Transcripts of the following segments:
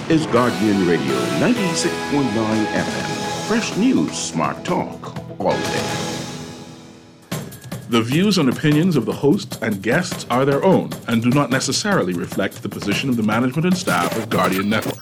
is Guardian Radio 96.9 FM. Fresh news, smart talk, all day. The views and opinions of the hosts and guests are their own and do not necessarily reflect the position of the management and staff of Guardian Network.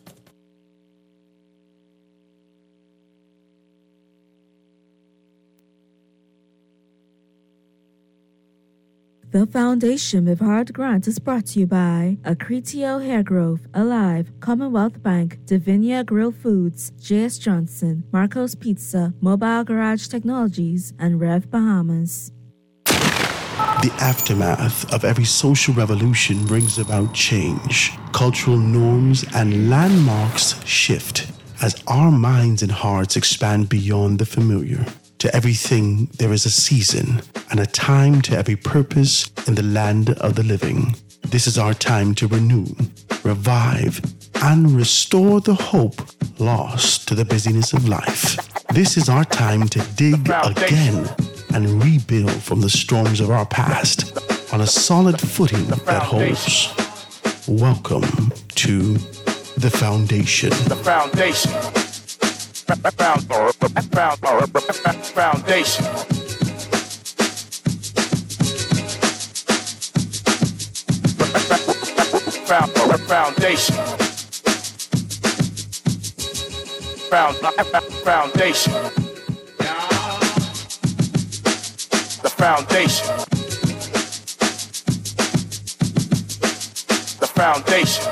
The Foundation with Hard Grant is brought to you by Accretio Hair Growth, Alive, Commonwealth Bank, Divinia Grill Foods, J.S. Johnson, Marco's Pizza, Mobile Garage Technologies, and Rev Bahamas. The aftermath of every social revolution brings about change. Cultural norms and landmarks shift as our minds and hearts expand beyond the familiar. To everything, there is a season and a time to every purpose in the land of the living. This is our time to renew, revive, and restore the hope lost to the busyness of life. This is our time to dig again and rebuild from the storms of our past on a solid footing that holds. Welcome to The Foundation. The Foundation. Foundation. Foundation. Foundation. The Foundation. The Foundation.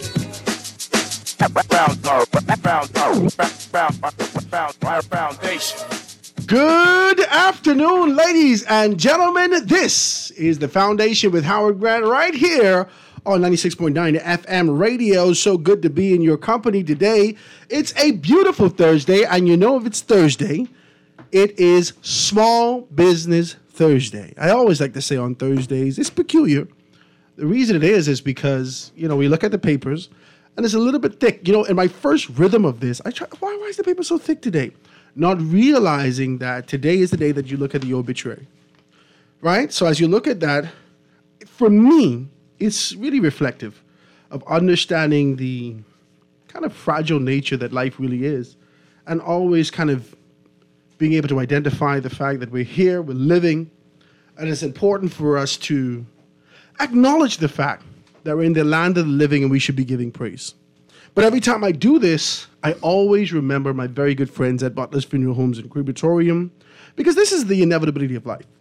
Good afternoon, ladies and gentlemen. This is The Foundation with Howard Grant right here on 96.9 FM radio. So good to be in your company today. It's a beautiful Thursday, and you know if it's Thursday, it is Small Business Thursday. I always like to say on Thursdays, it's peculiar. The reason it is because, we look at the papers, and it's a little bit thick. In my first rhythm of this, why is the paper so thick today? Not realizing that today is the day that you look at the obituary, right? So as you look at that, for me, it's really reflective of understanding the kind of fragile nature that life really is, and always kind of being able to identify the fact that we're here, we're living, and it's important for us to acknowledge the fact that we're in the land of the living and we should be giving praise. But every time I do this, I always remember my very good friends at Butler's Funeral Homes and Crematorium, because this is the inevitability of life.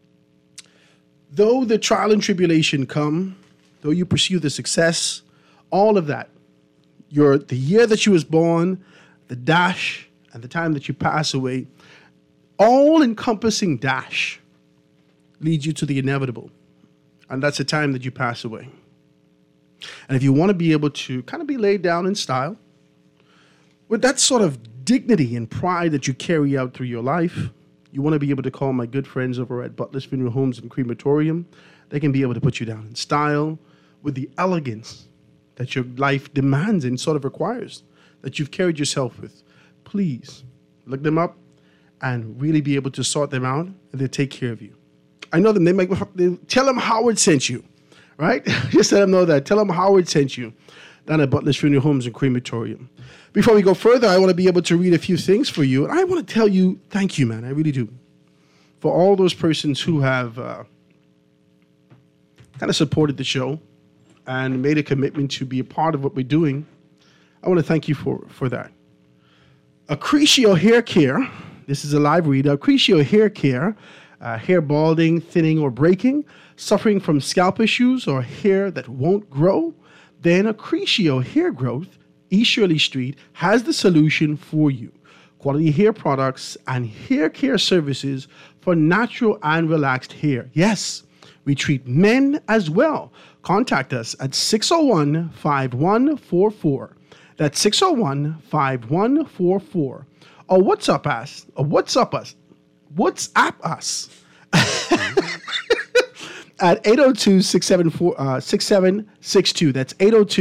Though the trial and tribulation come, though you pursue the success, all of that, the year that you was born, the dash, and the time that you pass away, all-encompassing dash leads you to the inevitable. And that's the time that you pass away. And if you want to be able to kind of be laid down in style, with that sort of dignity and pride that you carry out through your life, you want to be able to call my good friends over at Butler's Funeral Homes and Crematorium. They can be able to put you down in style with the elegance that your life demands and sort of requires, that you've carried yourself with. Please look them up and really be able to sort them out, and they'll take care of you. I know them. They tell them Howard sent you. Right? Just let them know that. Tell them Howard sent you down at Butler's Funeral Homes and Crematorium. Before we go further, I want to be able to read a few things for you. And I want to tell you, thank you, man. I really do. For all those persons who have kind of supported the show and made a commitment to be a part of what we're doing. I want to thank you for that. Accretio Hair Care. This is a live read. Accretio Hair Care. Hair balding, thinning, or breaking, suffering from scalp issues or hair that won't grow, then Accretio Hair Growth, East Shirley Street, has the solution for you. Quality hair products and hair care services for natural and relaxed hair. Yes, we treat men as well. Contact us at 601-5144. That's 601-5144. Or WhatsApp us. WhatsApp us at 802-674-6762. That's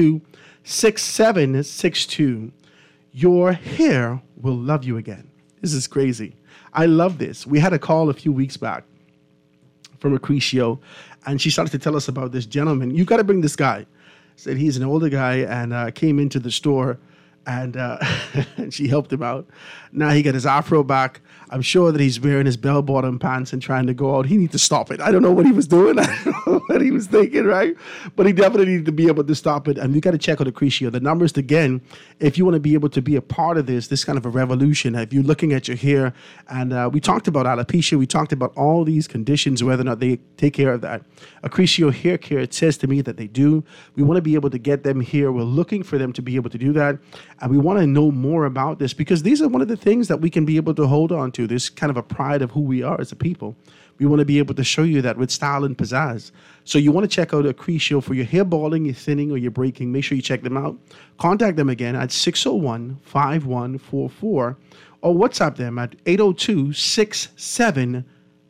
802-6762. Your hair will love you again. This is crazy. I love this. We had a call a few weeks back from Accretio, and she started to tell us about this gentleman. You've got to bring this guy. said he's an older guy and came into the store and and she helped him out. Now he got his afro back. I'm sure that he's wearing his bell-bottom pants and trying to go out. He needs to stop it. I don't know what he was doing. I don't know what he was thinking, right? But he definitely needed to be able to stop it. And we got to check on Accretio. The numbers, again, if you want to be able to be a part of this kind of a revolution, if you're looking at your hair, and we talked about alopecia, we talked about all these conditions, whether or not they take care of that. Accretio Hair Care, it says to me that they do. We want to be able to get them here. We're looking for them to be able to do that. And we want to know more about this because these are one of the things that we can be able to hold on to, this kind of a pride of who we are as a people. We want to be able to show you that with style and pizzazz. So you want to check out Accretio for your hair balding, your thinning, or your breaking. Make sure you check them out. Contact them again at 601-5144 or WhatsApp them at 802-6762.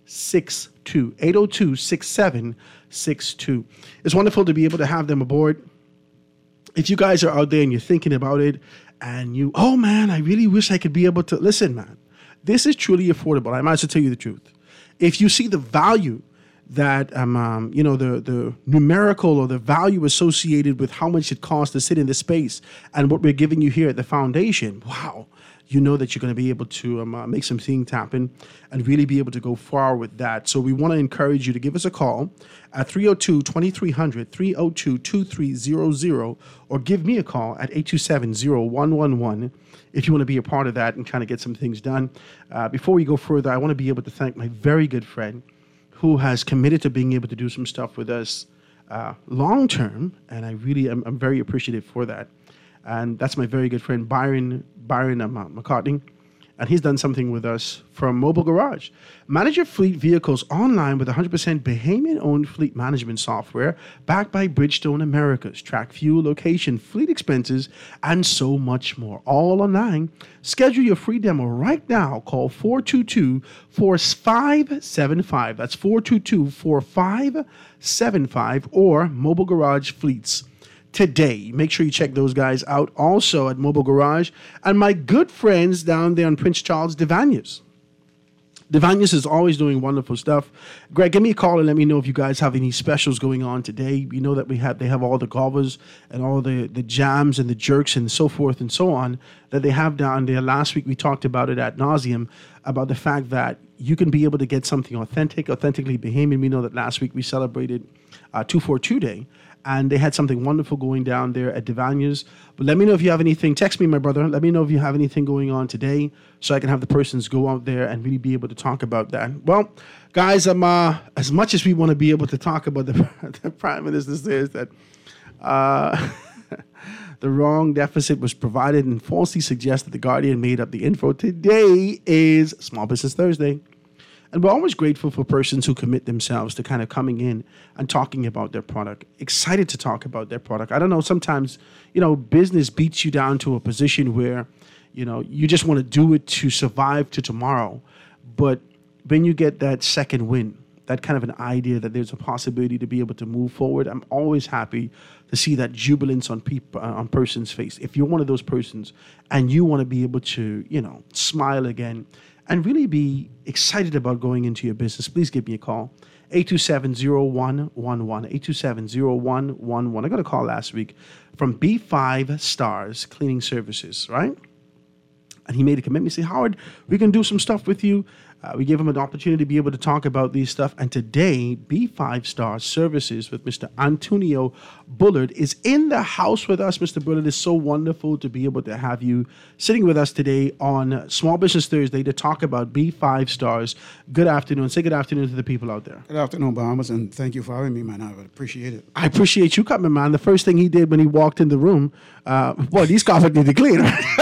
802-6762. It's wonderful to be able to have them aboard. If you guys are out there and you're thinking about it and oh man, I really wish I could be able to, listen, man, this is truly affordable. I might as well tell you the truth. If you see the value that, the numerical or the value associated with how much it costs to sit in this space and what we're giving you here at the foundation, wow, you know that you're going to be able to make some things happen and really be able to go far with that. So we want to encourage you to give us a call at 302-2300, 302-2300, or give me a call at 827-0111 if you want to be a part of that and kind of get some things done. Before we go further, I want to be able to thank my very good friend who has committed to being able to do some stuff with us long term, and I really am very appreciative for that. And that's my very good friend, Byron McCartney. And he's done something with us from Mobile Garage. Manage your fleet vehicles online with 100% Bahamian-owned fleet management software backed by Bridgestone Americas. Track fuel, location, fleet expenses, and so much more. All online. Schedule your free demo right now. Call 422-4575. That's 422-4575 or Mobile Garage Fleets today. Make sure you check those guys out also at Mobile Garage. And my good friends down there on Prince Charles, Devanias. Devanias is always doing wonderful stuff. Greg, give me a call and let me know if you guys have any specials going on today. You know that they have all the guavas and all the jams and the jerks and so forth and so on that they have down there. Last week we talked about it ad nauseum, about the fact that you can be able to get something authentically Bahamian. We know that last week we celebrated 242 Day. And they had something wonderful going down there at Devanias. But let me know if you have anything. Text me, my brother. Let me know if you have anything going on today so I can have the persons go out there and really be able to talk about that. Well, guys, as much as we want to be able to talk about the Prime Minister says that the wrong deficit was provided and falsely suggests that the Guardian made up the info. Today is Small Business Thursday. And we're always grateful for persons who commit themselves to kind of coming in and talking about their product, excited to talk about their product. I don't know, sometimes, business beats you down to a position where, you just want to do it to survive to tomorrow. But when you get that second win, that kind of an idea that there's a possibility to be able to move forward, I'm always happy to see that jubilance on person's face. If you're one of those persons and you want to be able to, smile again, and really be excited about going into your business, please give me a call. 827-0111. 827-0111. I got a call last week from B5 Stars Cleaning Services, right? And he made a commitment. He said, Howard, we can do some stuff with you. We gave him an opportunity to be able to talk about these stuff. And today, B5 Star Services with Mr. Antonio Bullard is in the house with us. Mr. Bullard, it's so wonderful to be able to have you sitting with us today on Small Business Thursday to talk about B5 Stars. Good afternoon. Say good afternoon to the people out there. Good afternoon, Bahamas, and thank you for having me, man. I would appreciate it. I appreciate you coming, man. The first thing he did when he walked in the room, these carpets need to clean.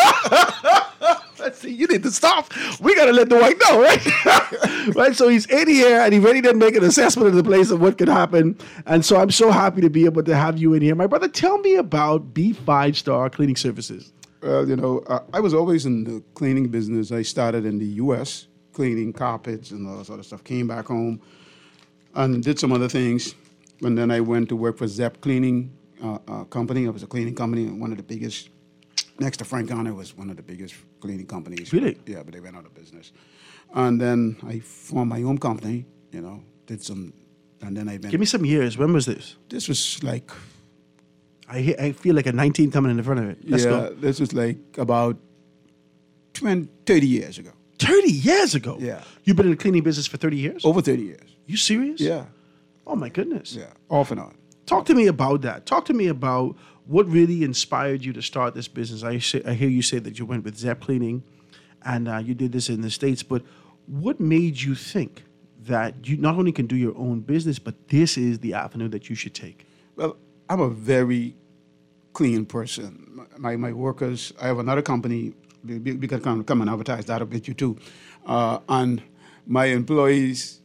See, you need to stop. We got to let the white know, right? Right. So he's in here and he's ready to make an assessment of the place of what could happen. And so I'm so happy to be able to have you in here. My brother, tell me about B5 Star Cleaning Services. Well, I was always in the cleaning business. I started in the U.S. cleaning carpets and all that sort of stuff. Came back home and did some other things. And then I went to work for Zepp Cleaning Company. It was a cleaning company, one of the biggest. Next to Frank Garner was one of the biggest cleaning companies. Really? Yeah, but they went out of business. And then I formed my own company, did some, and then I went. Give me some years. When was this? This was like I feel like a 19 coming in the front of it. Let's go. This was like about 30 years ago. 30 years ago? Yeah. You've been in the cleaning business for 30 years? Over 30 years. You serious? Yeah. Oh, my goodness. Yeah. Off and on. Talk to me about that. Talk to me about what really inspired you to start this business. I hear you say that you went with Zepp Cleaning and you did this in the States, but what made you think that you not only can do your own business, but this is the avenue that you should take? Well, I'm a very clean person. My workers, I have another company, we can come and advertise that a bit, you too. And my employees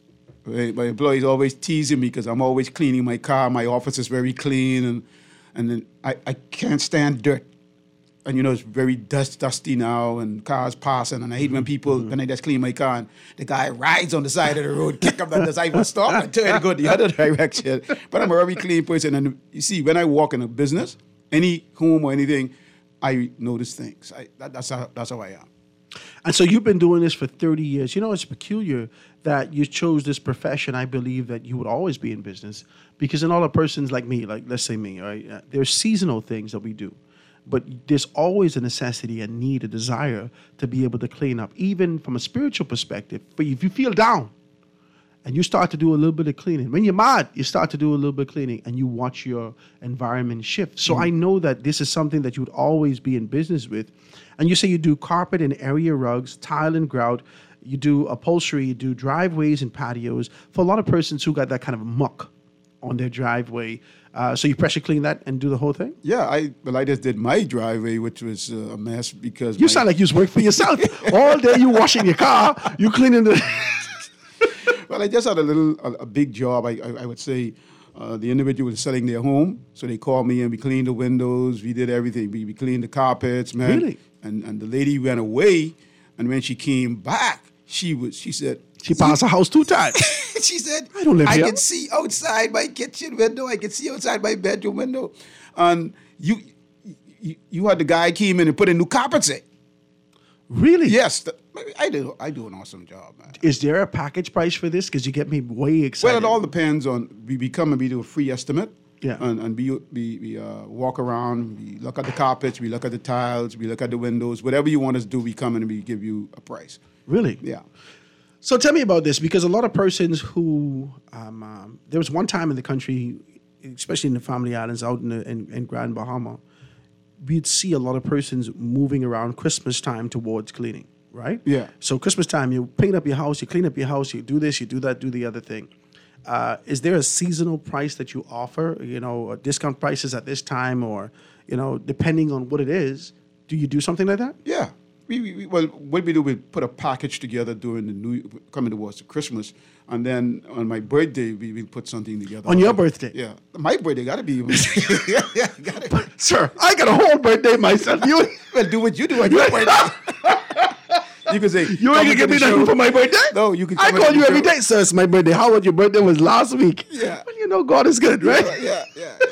always teasing me because I'm always cleaning my car. My office is very clean, and then I can't stand dirt. And you know, it's very dusty now, and cars passing, and I hate when people, when I just clean my car, and the guy rides on the side of the road, kick up the side, will stop and turn and go the other direction. But I'm a very clean person, and you see, when I walk in a business, any home or anything, I notice things. That's how I am. And so you've been doing this for 30 years. You know, it's peculiar that you chose this profession. I believe that you would always be in business because in all the persons like me, like let's say me, right? There's seasonal things that we do. But there's always a necessity, a need, a desire to be able to clean up, even from a spiritual perspective. But if you feel down and you start to do a little bit of cleaning, when you're mad, you start to do a little bit of cleaning and you watch your environment shift. So I know that this is something that you would always be in business with. And you say you do carpet and area rugs, tile and grout, you do upholstery, you do driveways and patios for a lot of persons who got that kind of muck on their driveway. So you pressure clean that and do the whole thing? Yeah, I just did my driveway, which was a mess because you sound like you was working for yourself. All day you washing your car, you cleaning the... Well, I just had a big job. I would say the individual was selling their home, so they called me and we cleaned the windows. We did everything. We cleaned the carpets, man. Really? And the lady went away, and when she came back, she said... She passed her house 2 times. She said, I don't live here. I can see outside my kitchen window. I can see outside my bedroom window. And you had the guy came in and put in new carpets in. Really? Yes. I do an awesome job, man. Is there a package price for this? Because you get me way excited. Well, it all depends on, we come and we do a free estimate. Yeah. And we walk around, we look at the carpets, we look at the tiles, we look at the windows. Whatever you want us to do, we come and we give you a price. Really? Yeah. So tell me about this, because a lot of persons who, there was one time in the country, especially in the Family Islands out in Grand Bahama, we'd see a lot of persons moving around Christmas time towards cleaning, right? Yeah. So Christmas time, you paint up your house, you clean up your house, you do this, you do that, do the other thing. Is there a seasonal price that you offer, or discount prices at this time, or, depending on what it is, do you do something like that? Yeah. Well, what we do, we put a package together during coming towards Christmas, and then on my birthday, we put something together. On your birthday? Yeah. My birthday got to be... yeah, got to. Sir, I got a whole birthday myself. You well, do what you do on your birthday. You can say... You ain't going to give me nothing for my birthday? No, you can... I call you every day. Sir, it's my birthday. How was your birthday? Was last week. Yeah. Well, God is good, right? Yeah.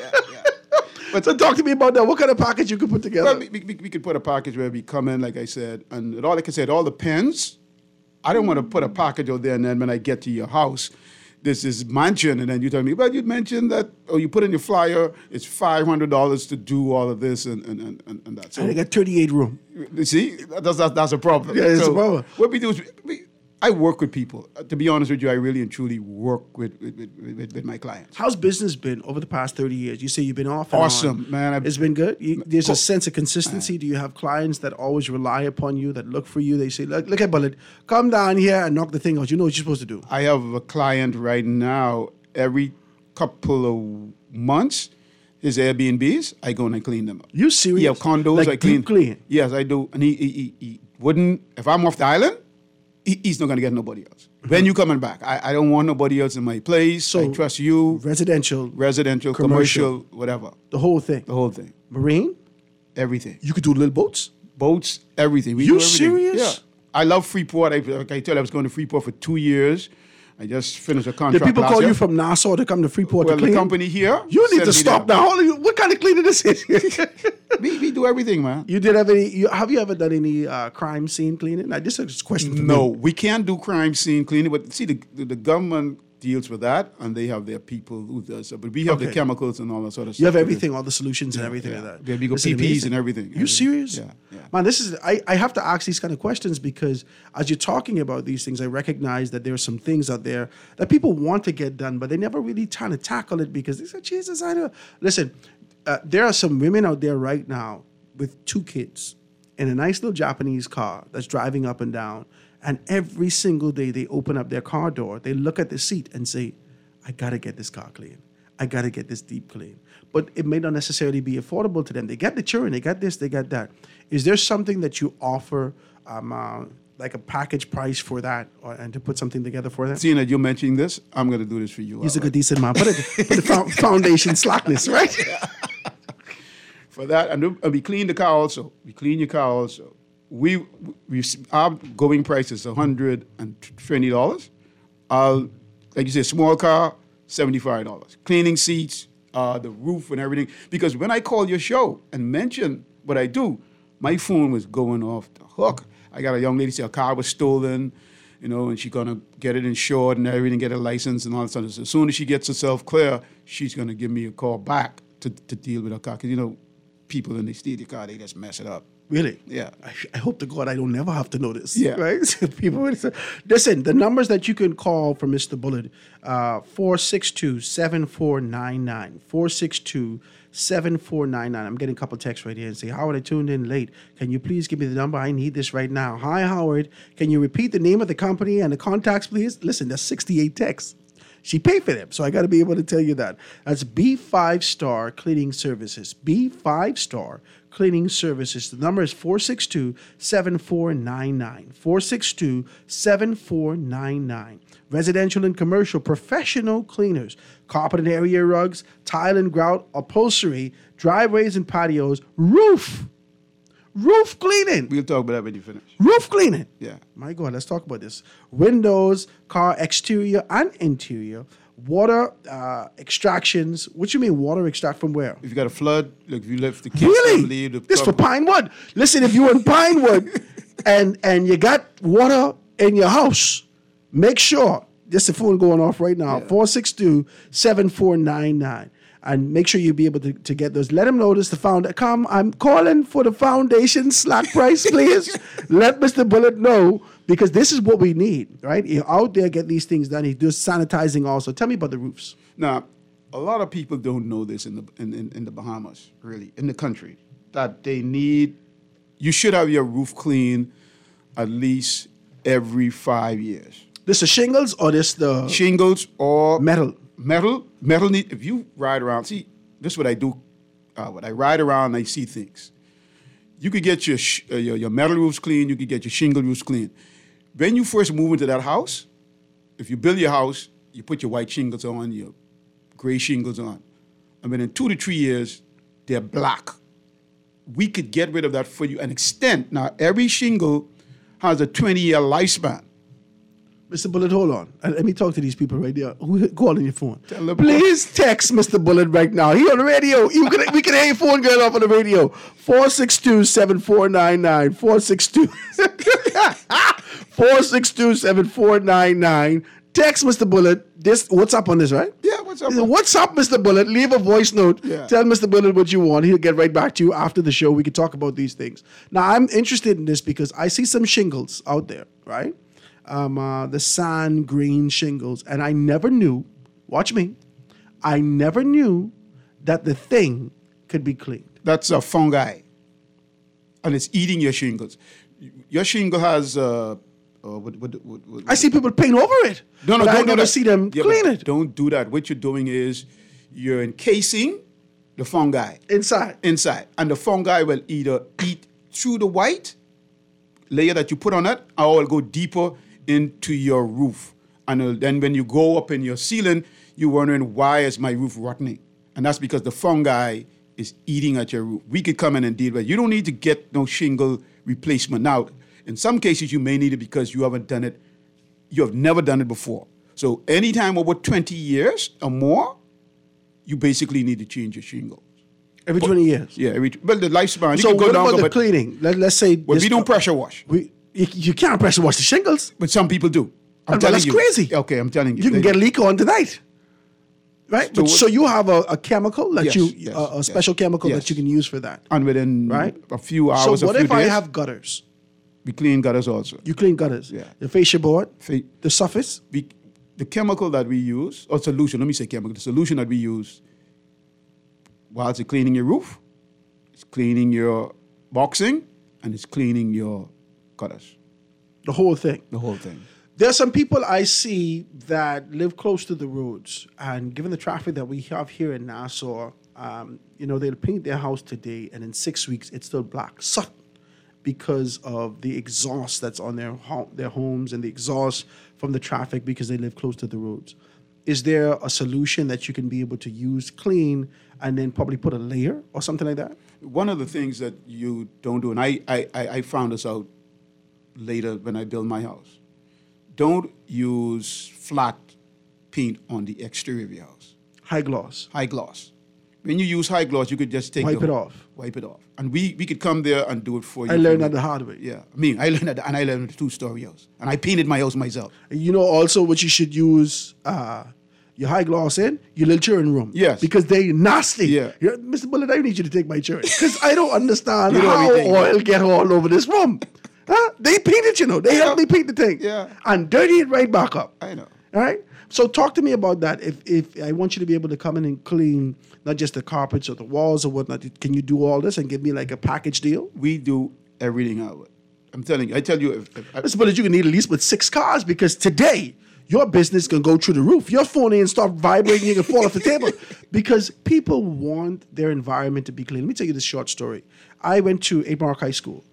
But so talk to me about that. What kind of package you could put together? Well, we could put a package where we come in, like I said, and it all depends. I don't want to put a package out there and then when I get to your house, this is mansion, and then you tell me, well, you mentioned that, or you put in your flyer, it's $500 to do all of this and that. So I got 38 room. You see, that's a problem. Yeah, it's a problem. What we do is I work with people. To be honest with you, I really and truly work with my clients. How's business been over the past 30 years? You say you've been off and Awesome, on. man. It's been good? There's a sense of consistency? Do you have clients that always rely upon you, that look for you? They say, look at Bullet, come down here and knock the thing out. You know what you're supposed to do. I have a client right now, every couple of months, his Airbnbs, I go and I clean them up. You serious? Yeah, condos, like I clean. Deep clean? Yes, I do. And he wouldn't, if I'm off the island, he's not going to get nobody else. When you coming back, I don't want nobody else in my place. So I trust you. Residential, commercial, whatever. The whole thing. Marine? Everything. You could do little boats? Boats, everything. We You do everything. serious? Yeah. I love Freeport. Like I told you, I was going to Freeport for 2 years. I just finished a contract. Did people last call year. you from Nassau to come to Freeport Well, to clean? the company here. You need sent to me stop there. now. What kind of cleaning this is? We do everything, man. You did have any? Have you ever done any crime scene cleaning? Now, this is a question for No, me. we can't do crime scene cleaning. But see, the government deals with that, and they have their people who does it. But we have the Okay. chemicals and all that sort of stuff. You have everything, all the solutions and everything like that. Yeah, we got Listen, PPs amazing. and everything. You serious? Yeah, yeah. Man, this is I have to ask these kind of questions because as you're talking about these things, I recognize that there are some things out there that people want to get done, but they never really trying to tackle it because they say, Jesus, I don't. Listen, there are some women out there right now with 2 kids in a nice little Japanese car that's driving up and down, and every single day they open up their car door, they look at the seat and say, I gotta get this car clean. I gotta get this deep clean. But it may not necessarily be affordable to them. They got the children, they got this, they got that. Is there something that you offer, like a package price for that, and to put something together for that? Seeing that you're mentioning this, I'm going to do this for you. He's a Albert. good, decent man. Put the foundation slackness, right? For that, and we clean the car also. We clean your car also. Our going price is $120. Like you said, small car, $75. Cleaning seats, the roof and everything. Because when I call your show and mention what I do, my phone was going off the hook. I got a young lady say her car was stolen, and she's gonna get it insured and everything, get a license and all that stuff. So as soon as she gets herself clear, she's gonna give me a call back to deal with her car. Because people when they steal your car, they just mess it up. Really? Yeah. I hope to God I don't never have to know this. Yeah. Right? People would say, listen, the numbers that you can call for Mr. Bullet, 462-7499. 462-7499. I'm getting a couple texts right here and say, Howard, I tuned in late. Can you please give me the number? I need this right now. Hi, Howard. Can you repeat the name of the company and the contacts, please? Listen, that's 68 texts. She paid for them, so I got to be able to tell you that. That's B5 Star Cleaning Services. B5 Star Cleaning Services. The number is 462-7499. 462-7499. Residential and commercial professional cleaners. Carpet and area rugs, tile and grout, upholstery, driveways and patios, roof cleaning. We'll talk about that when you finish. Roof cleaning. Yeah. My God, let's talk about this. Windows, car exterior and interior, water extractions. What you mean water extract from where? If you got a flood, like if you left the kids, Really? leave the This for Pinewood. Listen, if you're in Pinewood and you got water in your house, make sure, just the phone going off right now, 462-7499. And make sure you be able to get those. Let them know this. Come, I'm calling for the foundation slack price, please. Let Mr. Bullet know, because this is what we need, right? You're out there, get these things done. He does sanitizing also. Tell me about the roofs. Now, a lot of people don't know this in the Bahamas, really, in the country, that you should have your roof cleaned at least every 5 years. This is shingles or this the Shingles or metal? Metal need. If you ride around, see, this is what I do. When I ride around, and I see things. You could get your metal roofs clean. You could get your shingle roofs clean. When you first move into that house, if you build your house, you put your white shingles on, your gray shingles on. And within 2 to 3 years, they're black. We could get rid of that for you and extend. Now, every shingle has a 20-year lifespan. Mr. Bullet, hold on. Let me talk to these people right there. Who calling your phone? Tell them- Please text Mr. Bullet right now. He on the radio. We can hear your phone going off on the radio. 462-7499. 462-7499. Text Mr. Bullet. What's up on this, right? Yeah, what's up? What's up, Mr. Bullet? Leave a voice note. Yeah. Tell Mr. Bullet what you want. He'll get right back to you after the show. We can talk about these things. Now, I'm interested in this because I see some shingles out there, right? The sand green shingles. And I never knew, watch me, I never knew that the thing could be cleaned. That's a fungi, and it's eating your shingles. Your shingle has I see people paint over it. No, but I don't do never that. see them Yeah, clean but it Don't do that. What you're doing is you're encasing the fungi inside. and the fungi will either eat through the white layer that you put on it, or will go deeper into your roof. And then when you go up in your ceiling, you're wondering, why is my roof rotting? And that's because the fungi is eating at your roof. We could come in and deal with it. You don't need to get no shingle replacement. Now, in some cases, you may need it because you haven't done it. You have never done it before. So anytime over 20 years or more, you basically need to change your shingle. Every 20 years. Yeah, the lifespan. So you can go what down, about the but cleaning? Let's say we don't pressure wash. You can't pressure wash the shingles. But some people do. That's crazy. Okay, I'm telling you. You can get a leak on tonight. Right? So you have a chemical that Yes, a special chemical that you can use for that. And within Right? a few hours, So what a few if I days, have gutters? we clean gutters also. You clean gutters. Yeah. The fascia board, Fa- the surface. The chemical that we use, or solution, let me say chemical, the solution that we use whilst it's cleaning your roof, it's cleaning your boxing, and it's cleaning your gutters. The whole thing. The whole thing. There are some people I see that live close to the roads, and given the traffic that we have here in Nassau, they'll paint their house today, and in 6 weeks it's still black, sudden, because of the exhaust that's on their homes and the exhaust from the traffic because they live close to the roads. Is there a solution that you can be able to use, clean, and then probably put a layer or something like that? One of the things that you don't do, and I found this out later when I built my house, don't use flat paint on the exterior of your house. High gloss. High gloss. When you use high gloss, you could just Wipe it off. Wipe it off. And we could come there and do it for you. I learned that the hard way. Yeah. I learned that, and I learned a 2-story house. And I painted my house myself. You know also what you should use your high gloss in? Your little children room. Yes. Because they nasty. Yeah. Mr. Bullet, I need you to take my children. Because I don't understand You know how everything. oil get all over this room. Huh? They paint it, They helped me paint the thing. Yeah. And dirty it right back up. I know. All right? So talk to me about that. If I want you to be able to come in and clean not just the carpets or the walls or whatnot, can you do all this and give me like a package deal? We do everything out. I'm telling you. I tell you, if Mr. Bullet, you can need at least with 6 cars because today your business can go through the roof. Your phone ain't start vibrating, you can fall off the table. Because people want their environment to be clean. Let me tell you this short story. I went to 8 Mark High School.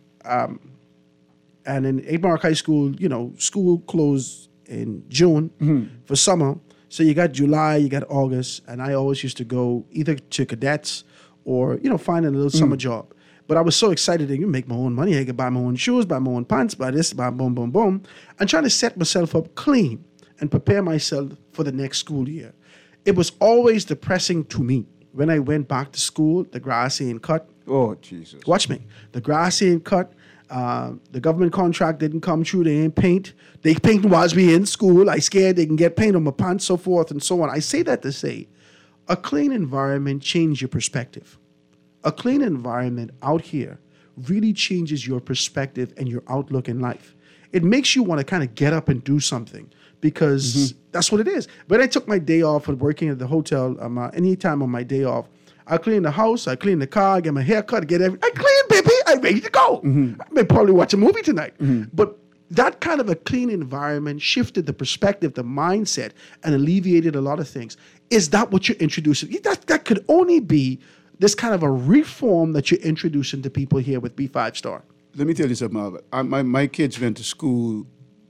And in 8 Mark High School, school closed in June for summer. So you got July, you got August, and I always used to go either to cadets or, find a little summer job. But I was so excited that you make my own money. I could buy my own shoes, buy my own pants, buy this, buy boom, boom, boom. And trying to set myself up clean and prepare myself for the next school year. It was always depressing to me when I went back to school, the grass ain't cut. oh, Jesus. Watch me. The grass ain't cut. The government contract didn't come true. They ain't paint. They paint while we in school. I scared they can get paint on my pants, so forth and so on. I say that to say, a clean environment changes your perspective. A clean environment out here really changes your perspective and your outlook in life. It makes you want to kind of get up and do something because that's what it is. When I took my day off of working at the hotel, anytime on my day off, I clean the house, I clean the car, I get my hair cut, I clean, baby, I'm ready to go. I may probably watch a movie tonight. But that kind of a clean environment shifted the perspective, the mindset, and alleviated a lot of things. Is that what you're introducing? That could only be this kind of a reform that you're introducing to people here with B5 Star. Let me tell you something, Albert. My kids went to school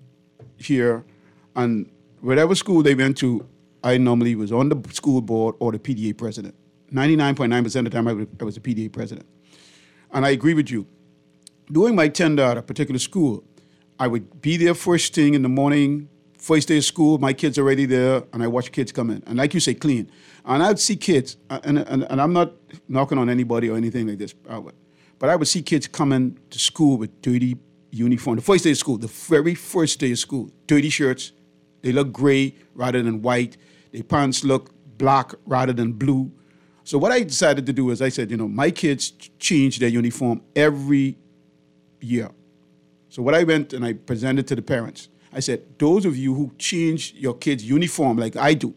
here, and whatever school they went to, I normally was on the school board or the PDA president. 99.9% of the time, I was the PDA president. And I agree with you. During my tenure at a particular school, I would be there first thing in the morning, first day of school, my kids are already there, and I watch kids come in. And like you say, clean. And I'd see kids, and I'm not knocking on anybody or anything like this, but I would see kids coming to school with dirty uniform. The first day of school, the very first day of school, dirty shirts. They look gray rather than white. Their pants look black rather than blue. So what I decided to do is I said, my kids change their uniform every year. So what I went and I presented to the parents, I said, those of you who change your kids' uniform like I do,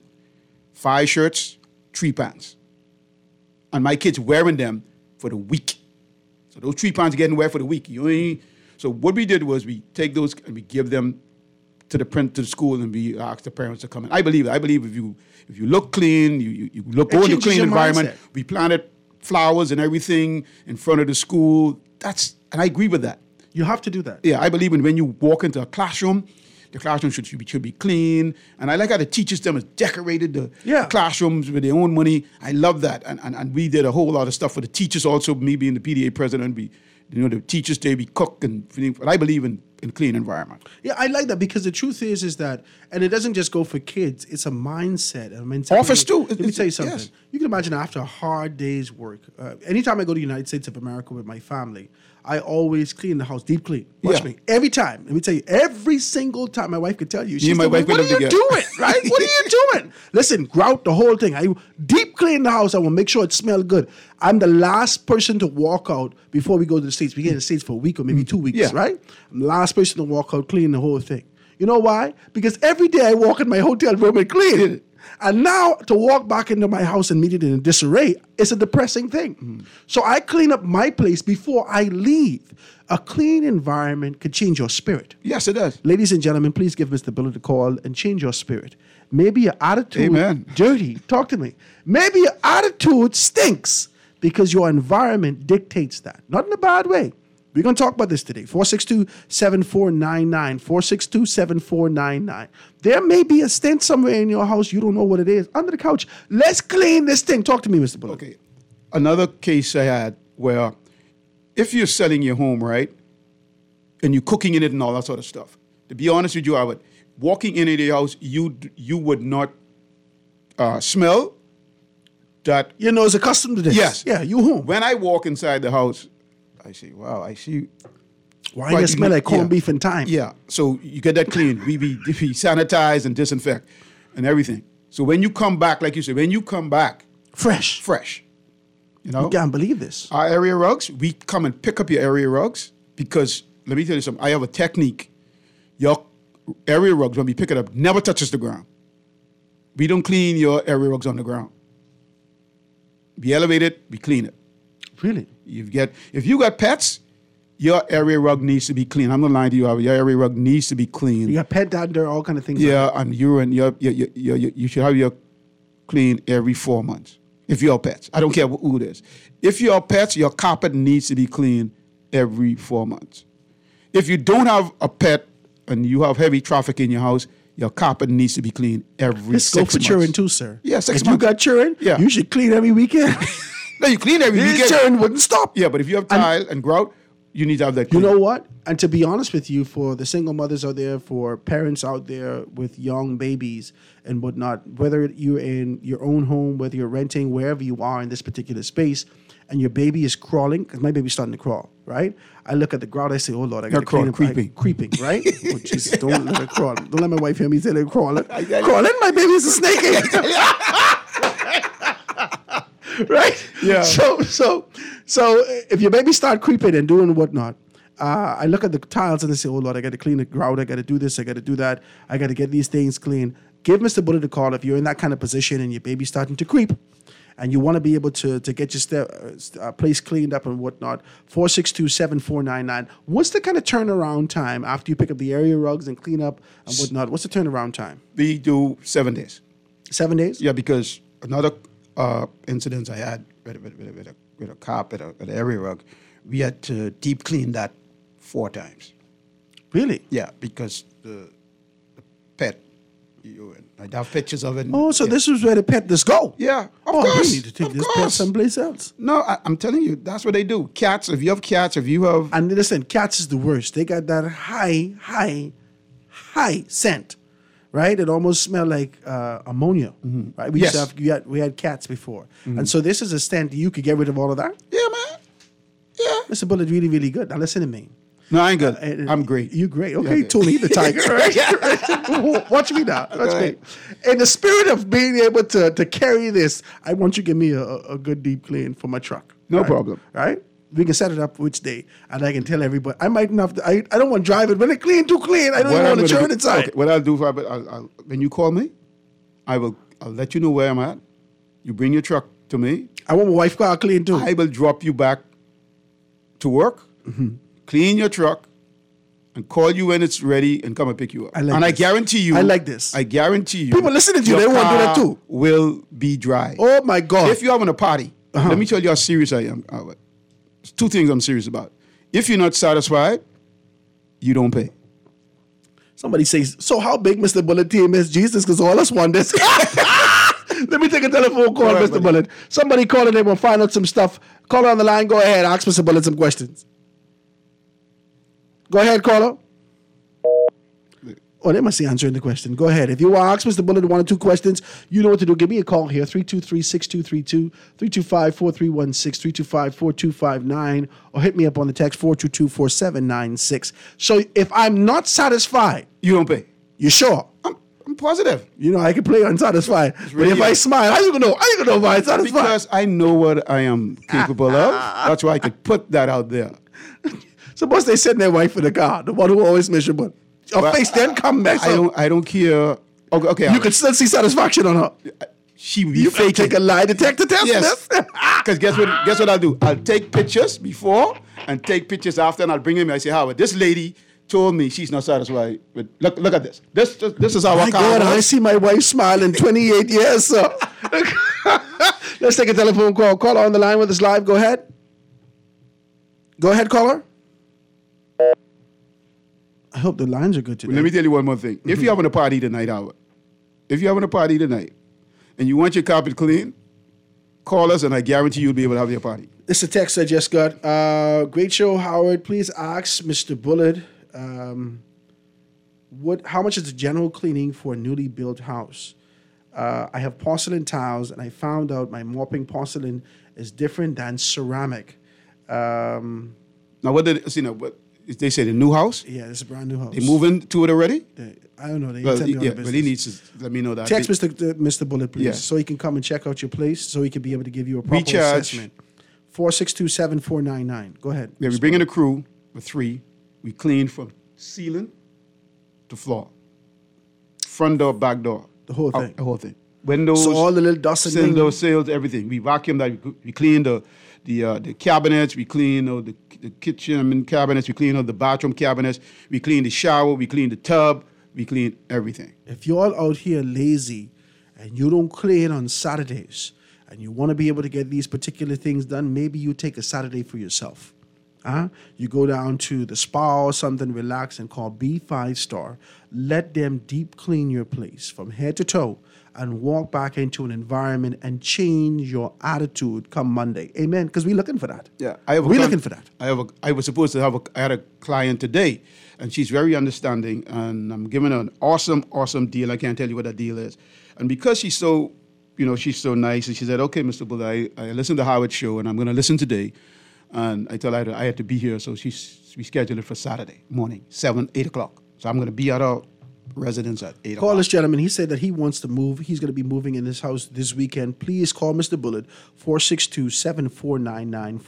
5 shirts, 3 pants. And my kids wearing them for the week. So those 3 pants getting wear for the week. So what we did was we take those and we give them to the school and we ask the parents to come in. I believe if you look clean, you go in a clean environment. Mindset. We planted flowers and everything in front of the school. And I agree with that. You have to do that. Yeah, I believe when you walk into a classroom, the classroom should be clean. And I like how the teachers them has decorated the classrooms with their own money. I love that. And we did a whole lot of stuff for the teachers also, me being the PDA president. The teachers day we cook and I believe in clean environment. Yeah, I like that because the truth is that, and it doesn't just go for kids, it's a mindset, a mentality. Office too. Let me tell you something. Yes. You can imagine after a hard day's work, anytime I go to the United States of America with my family, I always clean the house, deep clean. Watch me. Every time. Let me tell you, every single time, my wife could tell you. She's my like, wife what would are love you to doing, right? What are you doing? Listen, grout the whole thing. I deep clean the house. I will make sure it smells good. I'm the last person to walk out before we go to the States. We get in the States for a week or maybe 2 weeks, right? I'm the last person to walk out, clean the whole thing. You know why? Because every day I walk in my hotel room and clean it. And now to walk back into my house and meet it in disarray is a depressing thing. So I clean up my place before I leave. A clean environment could change your spirit. Yes, it does. Ladies and gentlemen, please give Mr. Bullet a call and change your spirit. Maybe your attitude dirty. Talk to me. Maybe your attitude stinks because your environment dictates that. Not in a bad way. We're going to talk about this today. 462-7499. 462-7499. There may be a stint somewhere in your house. You don't know what it is. Under the couch. Let's clean this thing. Talk to me, Mr. Bullock. Okay. Another case I had where if you're selling your home, right, and you're cooking in it and all that sort of stuff, to be honest with you, I would, walking into your house, you would not smell that. You know, it's accustomed to this. Yes. Yeah, you home. When I walk inside the house, I say, wow, I see. Why does it smell like corned beef and thyme? Yeah, so you get that clean. we sanitize and disinfect and everything. So when you come back, like you said, when you come back, fresh. You know? You can't believe this. Our area rugs, we come and pick up your area rugs because, let me tell you something, I have a technique. Your area rugs, when we pick it up, never touches the ground. We don't clean your area rugs on the ground. We elevate it, we clean it. Really? If you got pets, your area rug needs to be clean. I'm not lying to you. Your area rug needs to be clean. You got pet down there, all kind of things. Yeah, and urine. You should have your clean every 4 months. If you're pets, I don't care who it is. If you're pets, your carpet needs to be clean every 4 months. If you don't have a pet and you have heavy traffic in your house, your carpet needs to be clean every 6 months. Let's go for children too, sir. Yeah, 6 if months. You got children, you should clean every weekend. No, you clean every weekend. Children wouldn't stop. Yeah, but if you have tile and grout, you need to have that clean. You know what? And to be honest with you, for the single mothers out there, for parents out there with young babies and whatnot, whether you're in your own home, whether you're renting, wherever you are in this particular space, and your baby is crawling, because my baby's starting to crawl, right? I look at the grout, I say, oh Lord, I got to clean it. Creeping, right? Oh, Jesus, don't let her crawl. Don't let my wife hear me say they're crawling. Crawling, my baby's a snake. Right? Yeah. So if your baby start creeping and doing whatnot, I look at the tiles and I say, oh Lord, I got to clean the grout. I got to do this. I got to do that. I got to get these things clean. Give Mr. Bullet a call if you're in that kind of position and your baby's starting to creep and you want to be able to get your place cleaned up and whatnot. 462-7499. What's the kind of turnaround time after you pick up the area rugs and clean up and whatnot? What's the turnaround time? We do 7 days. 7 days? Yeah, because another incidents I had with a carpet, an area rug, we had to deep clean that 4 times. Really? Yeah, because the pet, I have pictures of it. Oh, so this is where the pet just go? Yeah, of course. We need to take this pet someplace else. No, I'm telling you, that's what they do. Cats, if you have cats, if you have... And listen, cats is the worst. They got that high scent. Right, it almost smelled like ammonia. Mm-hmm. Right, we had cats before, and so this is a stand you could get rid of all of that. Yeah, man. Yeah, Mr. Bullet, really, really good. Now listen to me. No, I ain't good. I'm great. You great? Okay, Tony the Tiger. Right? Watch me now. That's great. In the spirit of being able to carry this, I want you to give me a good deep clean for my truck. No problem. Right. We can set it up which day, and I can tell everybody. I might not. I don't want to drive it. When it's too clean, I don't even want to turn inside. Okay, what I'll do, when you call me, I'll let you know where I'm at. You bring your truck to me. I want my wife car clean too. I will drop you back to work, clean your truck, and call you when it's ready and come and pick you up. I guarantee you. I like this. I guarantee you. People listening to you, they want to do that too. Will be dry. Oh my God! If you're having a party, let me tell you how serious I am. There's 2 things I'm serious about. If you're not satisfied, you don't pay. Somebody says, so how big Mr. Bullet team is? Jesus, because all us want this. Let me take a telephone call, right, Mr. Buddy. Bullet. Somebody calling, they will find out some stuff. Call on the line. Go ahead. Ask Mr. Bullet some questions. Go ahead, caller. Oh, they must be answering the question. Go ahead. If you ask Mr. Bullet one or two questions, you know what to do. Give me a call here, 323-6232, 325-4316, 325-4259, or hit me up on the text, 422-4796. So if I'm not satisfied, You don't pay. you sure? I'm positive. You know, I can play unsatisfied. But really if I is. smile, how you gonna know? How you gonna know if I'm satisfied? Because I know what I am capable of. That's why I could put that out there. Suppose they send their wife in the car, the one who always miserable. Your Well, face then come back. I don't care. Okay, You can still see satisfaction on her. she would be You can faking. take a lie detector test. Yes. miss. Because guess what I'll do? I'll take pictures before and take pictures after, and I'll bring them. I say, Howard, this lady told me she's not satisfied. But look at this. This is our My car. God, I see my wife smile in 28 years, sir. Let's take a telephone call. Caller on the line with us live. Go ahead. Go ahead, caller. I hope the lines are good today. Let me tell you one more thing. If you're having a party tonight, Howard, if you're having a party tonight and you want your carpet clean, call us and I guarantee you'll be able to have your party. This is a text I just got. Great show, Howard. Please ask Mr. Bullet, how much is the general cleaning for a newly built house? I have porcelain tiles, and I found out my mopping porcelain is different than ceramic. Now, what did what they say? The new house? Yeah, it's a brand new house. They moving to it already? I don't know. They Well, tell me on the yeah, but he business. needs to let me know that. Text Mr. Bullet, please, Yeah. so he can come and check out your place, so he can be able to give you a proper Recharge. assessment. 462-7499. Go ahead. Yeah, we bring in a crew with 3. We clean from ceiling to floor, front door, back door, The whole thing. The whole thing. Windows, So all the little dust and windows, sales, everything. We vacuum that. We clean the cabinets. We clean the kitchen cabinets. We clean the bathroom cabinets. We clean the shower. We clean the tub. We clean everything. If you're out here lazy and you don't clean on Saturdays and you want to be able to get these particular things done, maybe you take a Saturday for yourself. You go down to the spa or something, relax, and call B5 Star. Let them deep clean your place from head to toe and walk back into an environment and change your attitude come Monday. Amen? Because we're looking for that. Yeah, we're looking for that. I was supposed to I had a client today, and she's very understanding, and I'm giving her an awesome deal. I can't tell you what that deal is. And because she's so nice, and she said, okay, Mr. Bull, I listened to Howard's show, and I'm going to listen today. And I told her I had to be here, so we scheduled it for Saturday morning, 8 o'clock. So I'm going to be at our residence at 8 o'clock. Call this gentleman. He said that he wants to move. He's going to be moving in this house this weekend. Please call Mr. Bullet, 462-7499,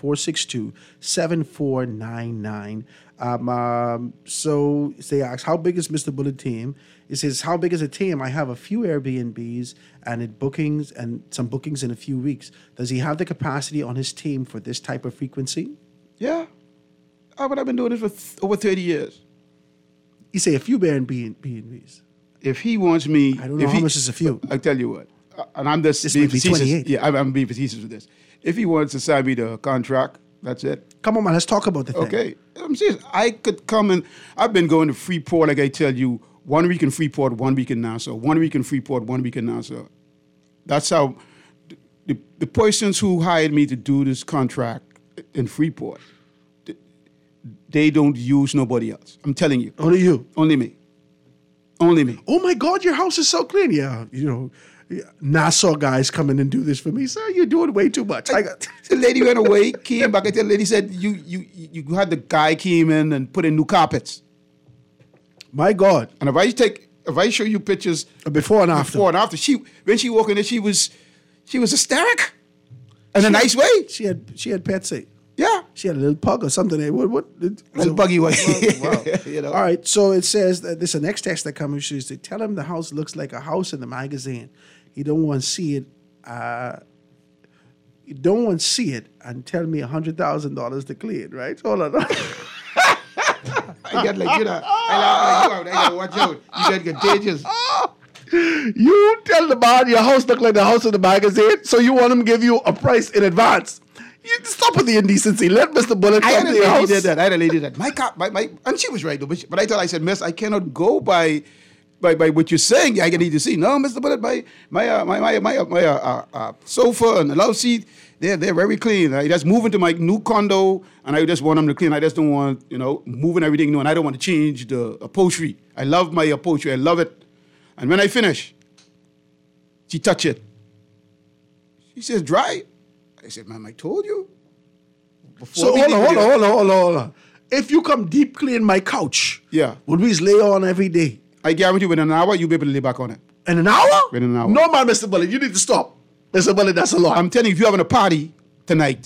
462-7499. So they ask, how big is Mr. Bullet team? It says, how big is a team? I have a few Airbnbs and some bookings in a few weeks. Does he have the capacity on his team for this type of frequency? Yeah. But I've been doing this for over 30 years. You say a few Airbnbs. If he wants me... I don't know how much is a few. I'll tell you what. And I'm just This being might be facetious. 28. Yeah, I'm being facetious with this. If he wants to sign me the contract, that's it. Come on, man. Let's talk about the thing. Okay. I'm serious. I could come and... I've been going to Freeport, like I tell you, 1 week in Freeport, 1 week in Nassau. 1 week in Freeport, 1 week in Nassau. That's how... The persons who hired me to do this contract in Freeport, they don't use nobody else. I'm telling you. Only you. Only me. Only me. Oh my God, your house is so clean. Yeah, Nassau guys come in and do this for me. Sir, you're doing way too much. The lady went away, came back, and the lady said, you had the guy came in and put in new carpets. My God. And if I show you pictures Before and after. when she walked in there, she was hysteric. In a nice way. She had pets. Yeah. She had a little pug or something. Little buggy way. Wow. You know. All right, so it says that this is the next text that comes. She said, tell him the house looks like a house in the magazine. He don't want to see it. You don't want to see it and tell me $100,000 to clean, right? Hold on. I get like, I watch out. You get contagious. You tell the man your house look like the house in the magazine, so you want him to give you a price in advance. You stop with the indecency. Let Mr. Bullet come to your house. I had a lady that my and she was right though. But I told her, I said, Miss, I cannot go by what you're saying. I need to see. No, Mr. Bullet, my sofa and the love seat, They're very clean. I just moved into my new condo, and I just want them to clean. I just don't want, moving everything new, and I don't want to change the upholstery. I love my upholstery. I love it. And when I finish, she touch it. She says, dry. I said, ma'am, I told you. So hold on. If you come deep clean my couch, Yeah. would we lay on every day? I guarantee you within an hour, you'll be able to lay back on it. In an hour? Within an hour. No, man, Mr. Bullet, you need to stop. Mr. Bullet, that's a lot. I'm telling you, if you're having a party tonight,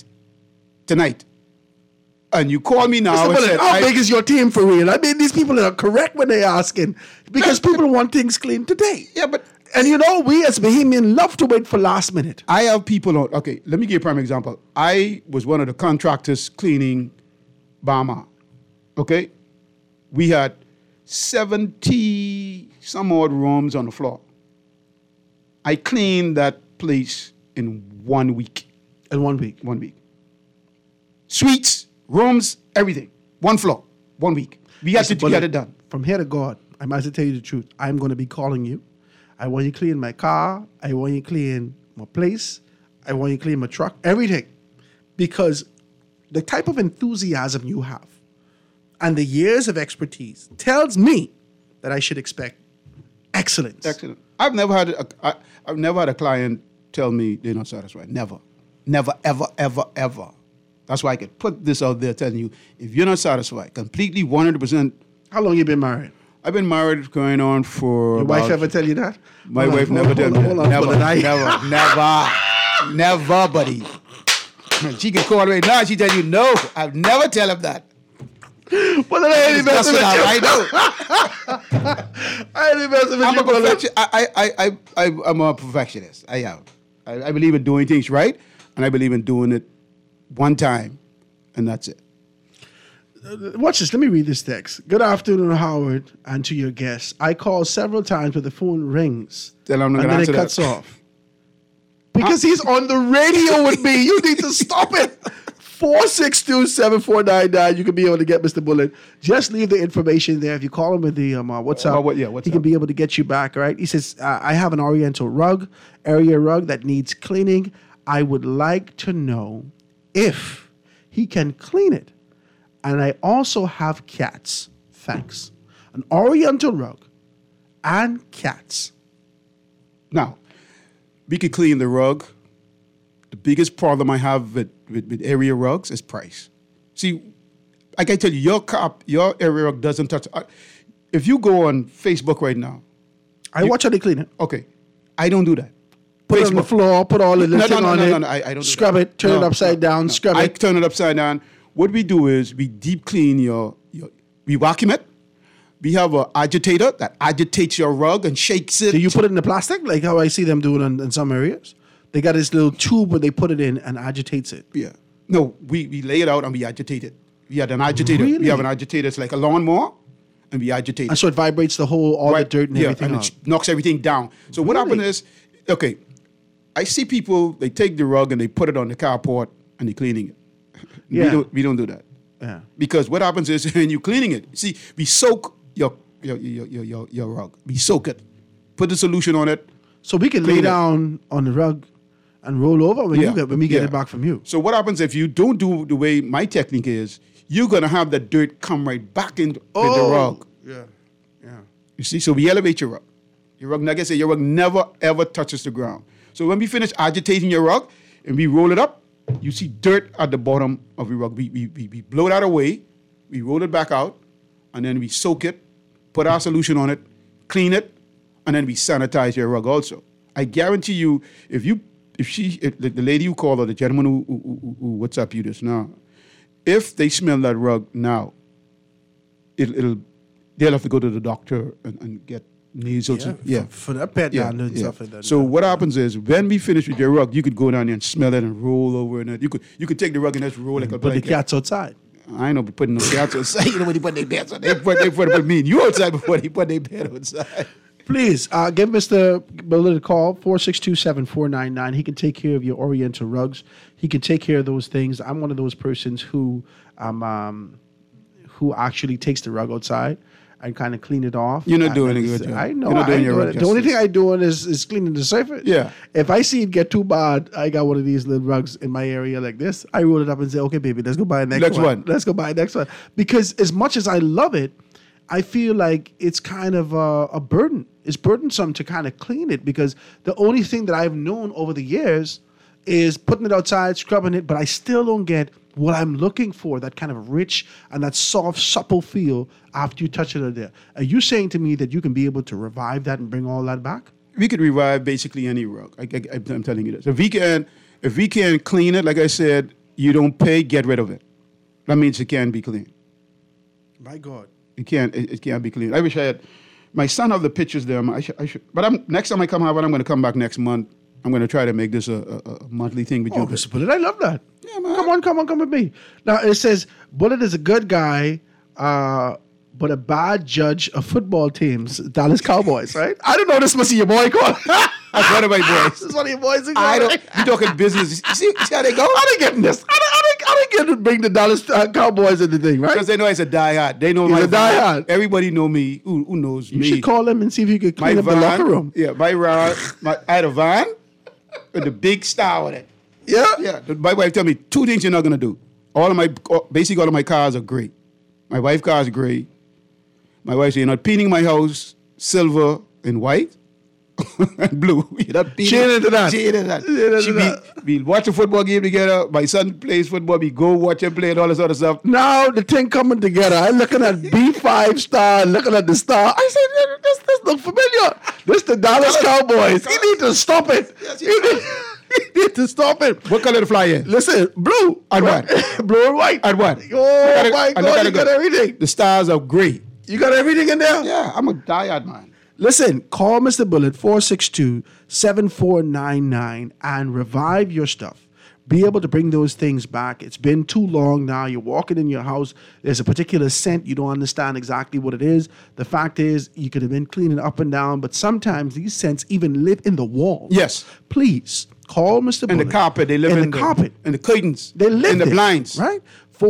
and you call me now Mr. and Bullet, said, how big is your team for real? I mean, these people are correct when they're asking because people want things clean today. yeah, but And we as Bahamian love to wait for last minute. I have people on, okay, let me give you a prime example. I was one of the contractors cleaning Bama, okay? We had 70 some odd rooms on the floor. I cleaned that place in 1 week. In 1 week. 1 week. Suites, rooms, everything. One floor, 1 week. We had to get it done. From here to God, I must tell you the truth. I'm going to be calling you. I want you to clean my car. I want you to clean my place. I want you to clean my truck. Everything. Because the type of enthusiasm you have and the years of expertise tells me that I should expect excellence. Excellent. I've never had a client tell me they're not satisfied. Never, ever, ever, ever. That's why I could put this out there telling you, if you're not satisfied, completely 100%. How long you been married? I've been married going on for. Your wife ever tell you that? My wife never tell me that. Never, buddy. She can call right now. She tell you no. I've never tell him that. Well, then I ain't messing with you. I know. I ain't messing with I'm you, a brother. I'm a perfectionist. I am. I believe in doing things right, and I believe in doing it one time, and that's it. Watch this. Let me read this text. Good afternoon, Howard, and to your guests. I called several times, but the phone rings, Then I'm not and gonna then it answer cuts that. off. Because he's on the radio with me. You need to stop it. 462-7499. You can be able to get Mr. Bullet. Just leave the information there. If you call him with the WhatsApp, he can be able to get you back, all right? He says, I have an Oriental rug, area rug that needs cleaning. I would like to know if he can clean it. And I also have cats. Thanks. An Oriental rug and cats. Now, we could clean the rug. The biggest problem I have with area rugs is price. See, I can tell you, your area rug doesn't touch. If you go on Facebook right now, I watch how they clean it. okay, I don't do that. Put it on the floor, put all the thing on it. I don't do scrub that. it, turn it upside down, scrub I it. turn it upside down. What we do is we deep clean we vacuum it. We have an agitator that agitates your rug and shakes it. Do you put it in the plastic like how I see them doing in some areas? They got this little tube where they put it in and agitates it. Yeah. No, we lay it out and we agitate it. We had an agitator. Really? We have an agitator. It's like a lawnmower, and we agitate it. And so it vibrates all the dirt and everything and out. it knocks everything down. So what Really? happens is, okay, I see people, they take the rug and they put it on the carport and they're cleaning it. Yeah. We don't do that. Yeah. Because what happens is when you're cleaning it, see, we soak your rug. We soak it. Put the solution on it. So we can lay Clean it. down on the rug and roll over when we get it back from you. So what happens if you don't do the way my technique is, you're going to have the dirt come right back into the rug. Yeah. Yeah. You see, so we elevate your rug. Your rug, like I say, your rug never, ever touches the ground. So when we finish agitating your rug and we roll it up, you see dirt at the bottom of your rug. We blow that away, we roll it back out, and then we soak it, put our solution on it, clean it, and then we sanitize your rug also. I guarantee you, if the lady you called or the gentleman who WhatsApp you this now, if they smell that rug now, they'll have to go to the doctor and get nasal. For that pet down and stuff like that. So what happens is when we finish with your rug, you could go down there and smell it and roll over in it. You could take the rug and just roll like a But the blanket. cat's outside. I ain't no putting no cats outside. You know when they put their beds on, they put me and you outside before they put their bed outside. Please give Mr. Bullet a call, 462-7499. He can take care of your Oriental rugs. He can take care of those things. I'm one of those persons who actually takes the rug outside and kind of clean it off. You're not And doing then a good it's- job. I know. You're not I doing ain't your doing right it. The only thing justice. I doing is cleaning the surface. Yeah. If I see it get too bad, I got one of these little rugs in my area like this. I roll it up and say, "Okay, baby, let's go buy the next Next one. one. Let's go buy the next one." Because as much as I love it, I feel like it's kind of a burden. It's burdensome to kind of clean it because the only thing that I've known over the years is putting it outside, scrubbing it, but I still don't get what I'm looking for, that kind of rich and that soft, supple feel after you touch it out there. Are you saying to me that you can be able to revive that and bring all that back? We could revive basically any rug. I'm telling you this. If we can clean it, like I said, you don't pay, get rid of it. That means it can be clean. My God. It can't be clean. I wish I had. My son have the pictures there. I should. But next time I come Harvard, I'm going to come back next month. I'm going to try to make this a monthly thing with Oh, you. Mr. Bullet, I love that. Yeah, man. Come with me. Now, it says, Bullet is a good guy, but a bad judge of football teams, Dallas Cowboys, right? I don't know, this must be your boy called. That's one of my boys. This is one of your boys. I don't. You talking business? See how they go? I didn't get this. I didn't get to bring the Dallas Cowboys in the thing, right? Because they know it's a diehard. They know He's my a diehard. Everybody know me. Who knows You me? should call him and see if you could my clean up the van. locker room. Yeah, my van. I had a van with the big star on it. Yeah? Yeah. My wife tell me 2 things you're not gonna do. All of my cars are gray. My wife's car is gray. My wife said, "You're not painting my house silver and white." and blue. You're not painting. She ain't into that. She ain't into that. She ain't into She that. we watch a football game together. My son plays football. We go watch him play and all this other stuff. Now the thing coming together. I'm looking at B5 star, looking at the star. I said, this look familiar. This the Dallas Cowboys. You need to stop it. Yes, You need to stop it. What color the fly is? Listen, blue. And what? Blue and white. And what? Oh my And look God, at you it got go. everything. The stars are gray. You got everything in there? Yeah, I'm a diehard man. Listen, call Mr. Bullet 462-7499 and revive your stuff. Be able to bring those things back. It's been too long now. You're walking in your house. There's a particular scent. You don't understand exactly what it is. The fact is, you could have been cleaning up and down, but sometimes these scents even live in the walls. Yes. Please call Mr. Bullet. And the carpet. They live in the carpet. And the curtains. They live in the there, blinds. right?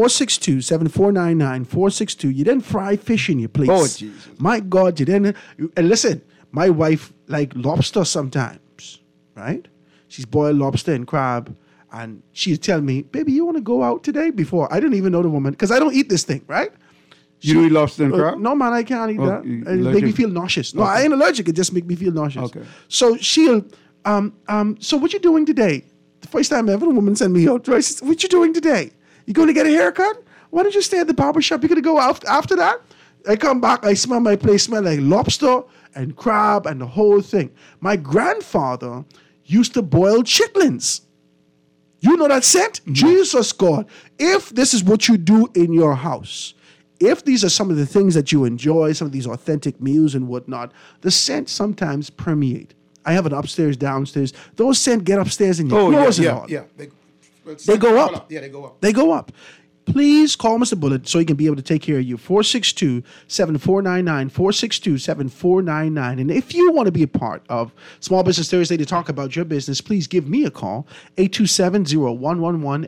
462-7499, 462. You didn't fry fish in your place. Oh, Jesus. My God, you didn't. And listen, my wife like lobster sometimes, right? She's boiled lobster and crab. And she'd tell me, baby, you want to go out today? Before I didn't even know the woman, because I don't eat this thing, right? You don't eat lobster and crab? No, man, I can't eat Oh, that. you It make me allergic? feel nauseous. No, Okay. I ain't allergic. It just make me feel nauseous. Okay. So she'll, so what you doing today? The first time ever a woman sent me out, I said, what you doing today? You going to get a haircut? Why don't you stay at the barber shop? You going to go after that? I come back, I smell my place, smell like lobster and crab and the whole thing. My grandfather used to boil chitlins. You know that scent? Mm-hmm. Jesus God. If this is what you do in your house, if these are some of the things that you enjoy, some of these authentic meals and whatnot, the scent sometimes permeate. I have an upstairs, downstairs. Those scent get upstairs in your Oh, clothes yeah, and yeah, all. yeah. They go up. Yeah, they go up. They go up. Please call Mr. Bullet so he can be able to take care of you. 462-7499, 462-7499. And if you want to be a part of Small Business Thursday to talk about your business, please give me a call, 827-0111,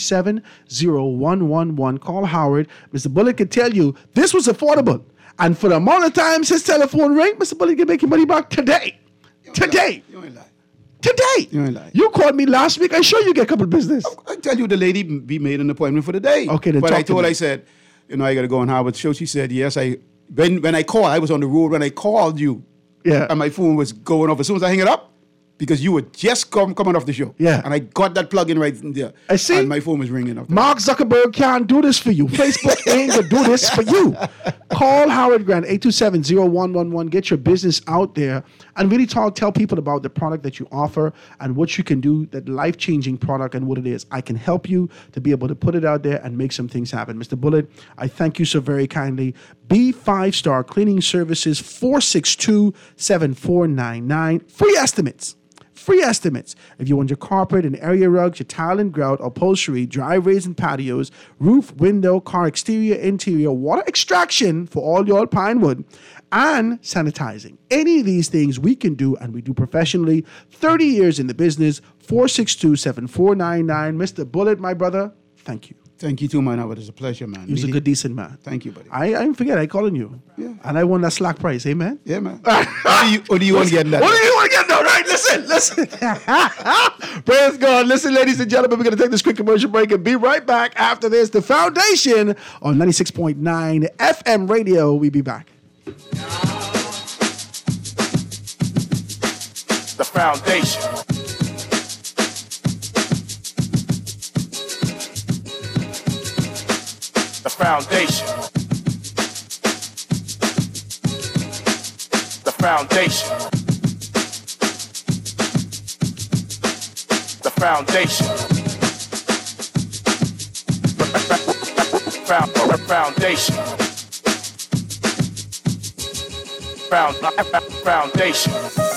827-0111. Call Howard. Mr. Bullet can tell you this was affordable. And for the amount of times his telephone rang, Mr. Bullet can make your money back today. Today. You ain't lying. Today. You ain't lying. You called me last week. I sure you get a couple business. I tell you, the lady we made an appointment for the day. Okay, then but talk I to told her, me. I said, I got to go on Harvard's show. She said, yes. When I called, I was on the road when I called you. Yeah. And my phone was going off as soon as I hang it up because you were just coming off the show. Yeah. And I got that plug in right there. I see. And my phone was ringing up. Mark Zuckerberg can't do this for you. Facebook ain't gonna do this for you. Call Howard Grant, 827-0111. Get your business out there and really tell people about the product that you offer and what you can do, that life-changing product and what it is. I can help you to be able to put it out there and make some things happen. Mr. Bullet, I thank you so very kindly. B5 Star Cleaning Services, 462-7499. Free estimates. Free estimates. If you want your carpet and area rugs, your tile and grout, upholstery, driveways and patios, roof, window, car exterior, interior, water extraction for all your pine wood, and sanitizing. Any of these things we can do, and we do professionally. 30 years in the business, 462-7499. Mr. Bullet, my brother, thank you. Thank you too, man. It was a pleasure, man. He was a good, decent man. Thank you, buddy. I didn't forget. I calling you. Yeah. And I won that slack price. Amen. Yeah, man. What do you want to get in that? What do you want to get though? Right? Listen. Praise God. Listen, ladies and gentlemen, we're going to take this quick commercial break and be right back after this. The Foundation on 96.9 FM radio. We'll be back. The Foundation. The Foundation. The Foundation. The Foundation. Foundation. Foundation.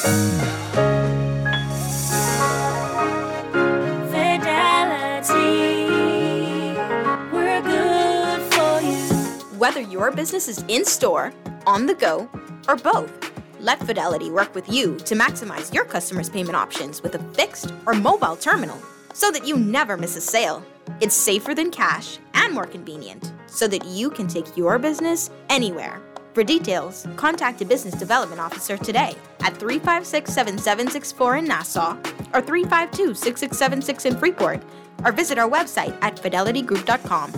Whether your business is in-store, on the go, or both, let Fidelity work with you to maximize your customers' payment options with a fixed or mobile terminal so that you never miss a sale. It's safer than cash and more convenient so that you can take your business anywhere. For details, contact a business development officer today at 356-7764 in Nassau or 352-6676 in Freeport, or visit our website at fidelitygroup.com.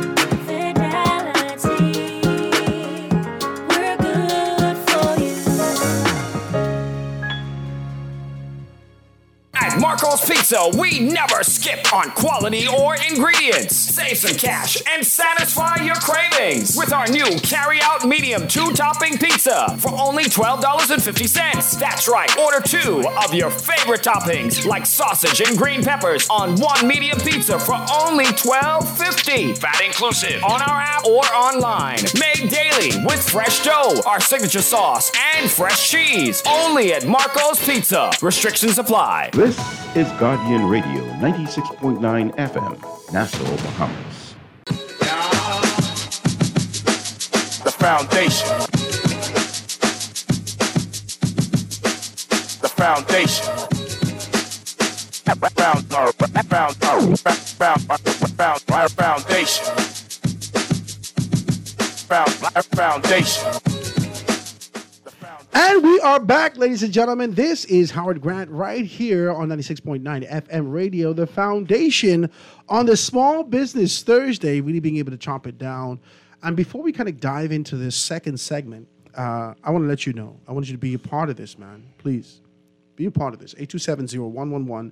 At Marco's Pizza, we never skip on quality or ingredients. Save some cash and satisfy your cravings with our new carry-out medium 2-topping pizza for only $12.50. That's right, order 2 of your favorite toppings like sausage and green peppers on 1 medium pizza for only $12.50. VAT inclusive on our app or online. Made daily with fresh dough, our signature sauce, and fresh cheese. Only at Marco's Pizza. Restrictions apply. This is Guardian Radio, 96.9 FM, Nassau, Bahamas. The Foundation. The Foundation. Foundation. And we are back, ladies and gentlemen. This is Howard Grant right here on 96.9 FM radio, the Foundation on the Small Business Thursday, really being able to chop it down. And before we kind of dive into this second segment, I want to let you know, I want you to be a part of this, man. Please be a part of this. 827-0111,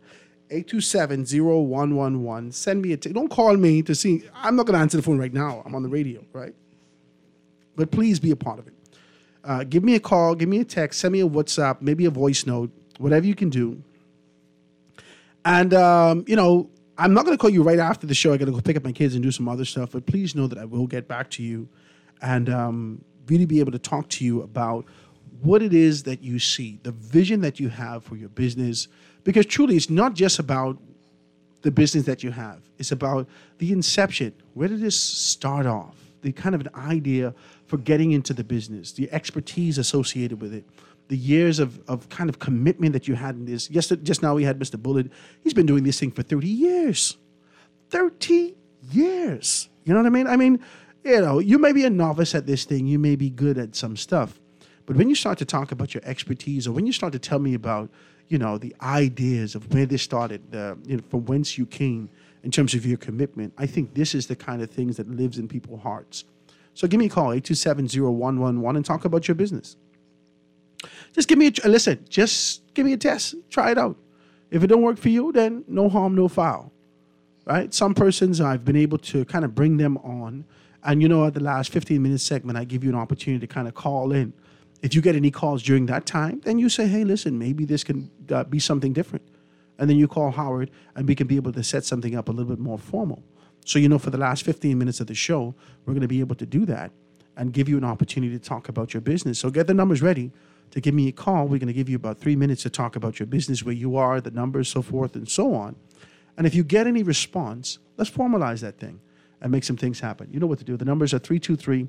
827-0111. Send me a text. Don't call me to see. I'm not going to answer the phone right now. I'm on the radio, right? But please be a part of it. Give me a call, give me a text, send me a WhatsApp, maybe a voice note, whatever you can do. And, I'm not going to call you right after the show. I got to go pick up my kids and do some other stuff. But please know that I will get back to you and really be able to talk to you about what it is that you see, the vision that you have for your business. Because truly, it's not just about the business that you have. It's about the inception. Where did this start off? The kind of an idea for getting into the business, the expertise associated with it, the years of kind of commitment that you had in this. Just now we had Mr. Bullitt. He's been doing this thing for 30 years. 30 years. You know what I mean? I mean, you may be a novice at this thing. You may be good at some stuff. But when you start to talk about your expertise, or when you start to tell me about, the ideas of where this started, from whence you came, in terms of your commitment, I think this is the kind of things that lives in people's hearts. So give me a call, 827-0111, and talk about your business. Just give me just give me a test. Try it out. If it don't work for you, then no harm, no foul, right? Some persons, I've been able to kind of bring them on. And, at the last 15-minute segment, I give you an opportunity to kind of call in. If you get any calls during that time, then you say, hey, listen, maybe this can be something different. And then you call Howard, and we can be able to set something up a little bit more formal. So, for the last 15 minutes of the show, we're going to be able to do that and give you an opportunity to talk about your business. So get the numbers ready to give me a call. We're going to give you about 3 minutes to talk about your business, where you are, the numbers, so forth and so on. And if you get any response, let's formalize that thing and make some things happen. You know what to do. The numbers are 323-6232,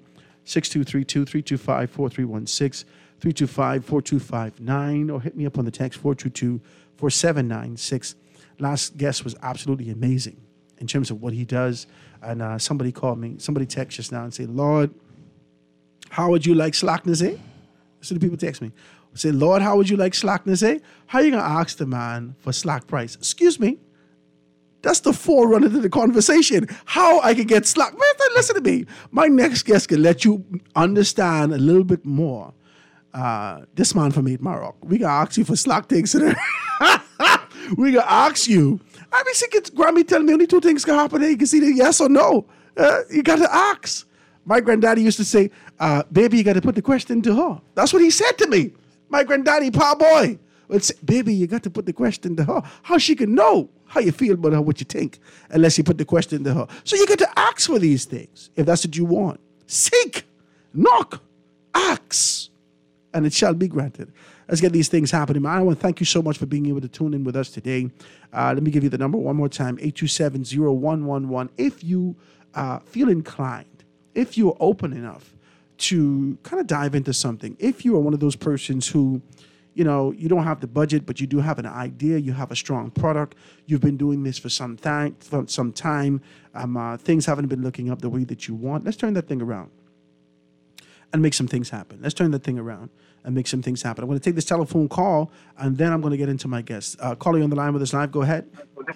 325-4316, 325-4259, or hit me up on the text 422-4796. Last guest was absolutely amazing. in terms of what he does. And somebody called me, somebody texted just now and said, Lord, how would you like slackness, eh? So the people text me. Say, Lord, how would you like slackness, eh? How are you going to ask the man for slack price? Excuse me. That's the forerunner to the conversation. How I can get slack. Man, listen to me. My next guest can let you understand a little bit more. This man from 8 Maroc. We going to ask you for slack things today. We going to ask you. I mean, see, Grammy telling me only 2 things can happen. You can see the yes or no. You got to ask. My granddaddy used to say, baby, you got to put the question to her. That's what he said to me. My granddaddy, pa boy, would say, baby, you got to put the question to her. How she can know how you feel about her, what you think, unless you put the question to her. So you got to ask for these things, if that's what you want. Seek, knock, ask, and it shall be granted. Let's get these things happening, man. I want to thank you so much for being able to tune in with us today. Let me give you the number one more time, 827-0111. If you feel inclined, if you're open enough to kind of dive into something, if you are one of those persons who, you know, you don't have the budget, but you do have an idea, you have a strong product, you've been doing this for some time, things haven't been looking up the way that you want, let's turn that thing around and make some things happen. Let's turn that thing around and make some things happen. I'm going to take this telephone call, and then I'm going to get into my guests. Caller, you on the line with us live, go ahead.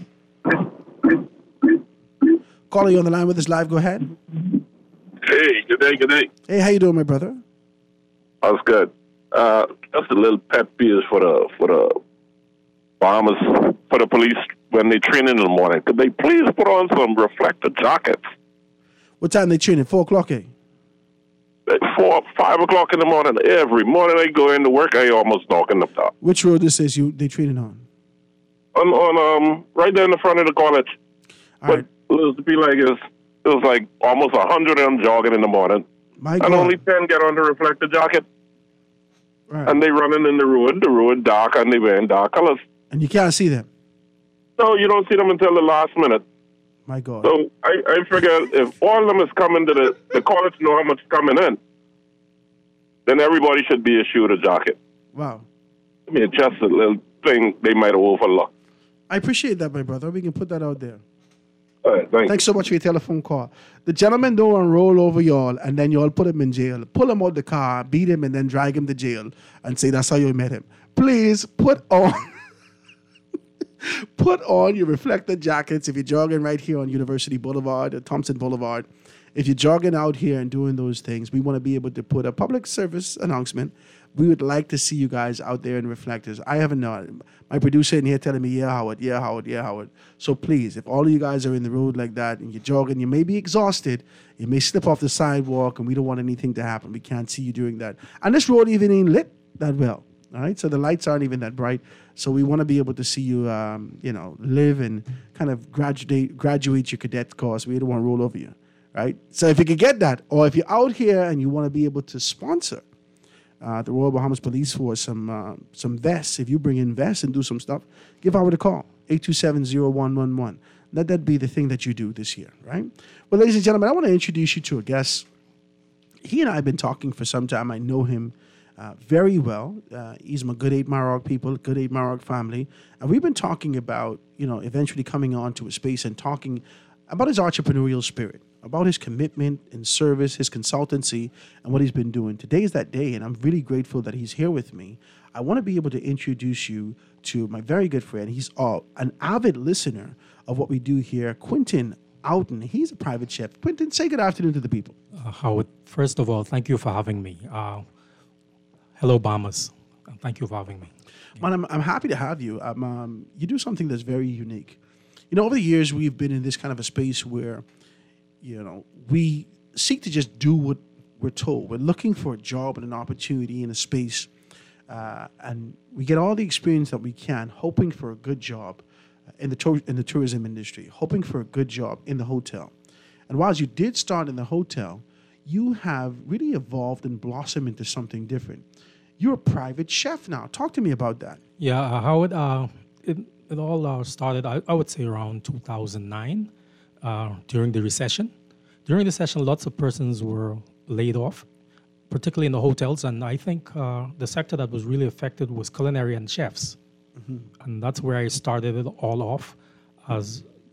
Caller, you on the line with us live, go ahead. Hey, good day. Hey, how you doing, my brother? That's good. Just a little pet peeve for the bombers, for the police when they train in the morning. Could they please put on some reflector jackets? What time they training? 4 o'clock, eh? At 5 o'clock in the morning. Every morning I go into work, I almost knocking them down. Which road this is they training on? On right there in the front of the college. All but right. it was like almost 100 of them jogging in the morning. My God. And only 10 get on the reflector jacket. Right. And they running in the road dark, and they wearing dark colors. And you can't see them? No, you don't see them until the last minute. My God. So I figure if all of them is coming to the college know how much is coming in, then everybody should be issued a jacket. Wow. I mean, just a little thing they might have overlooked. I appreciate that, my brother. We can put that out there. All right, Thanks so much for your telephone call. The gentleman don't want to roll over y'all and then y'all put him in jail. Pull him out the car, beat him, and then drag him to jail and say that's how you met him. Please put on your reflector jackets if you're jogging right here on University Boulevard or Thompson Boulevard. If you're jogging out here and doing those things, we want to be able to put a public service announcement. We would like to see you guys out there in reflectors. I haven't known. My producer in here telling me, yeah, Howard. So please, if all of you guys are in the road like that and you're jogging, you may be exhausted. You may slip off the sidewalk, and we don't want anything to happen. We can't see you doing that. And this road even ain't lit that well. All right, so the lights aren't even that bright. So we want to be able to see you, live and kind of graduate your cadet course. We don't want to roll over you, right? So if you could get that, or if you're out here and you want to be able to sponsor the Royal Bahamas Police Force some vests, if you bring in vests and do some stuff, give Howard a call, 827-0111. Let that be the thing that you do this year, right? Well, ladies and gentlemen, I want to introduce you to a guest. He and I have been talking for some time. I know him very well. He's my Good 8 Maroc people, Good 8 Maroc family. And we've been talking about, eventually coming on to a space and talking about his entrepreneurial spirit, about his commitment and service, his consultancy, and what he's been doing. Today is that day, and I'm really grateful that he's here with me. I want to be able to introduce you to my very good friend. He's an avid listener of what we do here, Quentin Outen. He's a private chef. Quentin, say good afternoon to the people. Howard, first of all, thank you for having me. Hello, Bahamas. Thank you for having me. Man, I'm happy to have you. You do something that's very unique. Over the years, we've been in this kind of a space where, we seek to just do what we're told. We're looking for a job and an opportunity in a space, and we get all the experience that we can, hoping for a good job in the tourism industry, hoping for a good job in the hotel. And while you did start in the hotel, you have really evolved and blossomed into something different. You're a private chef now. Talk to me about that. Yeah, Howard, it all started, I would say, around 2009 during the recession. During the recession, lots of persons were laid off, particularly in the hotels. And I think the sector that was really affected was culinary and chefs. Mm-hmm. And that's where I started it all off as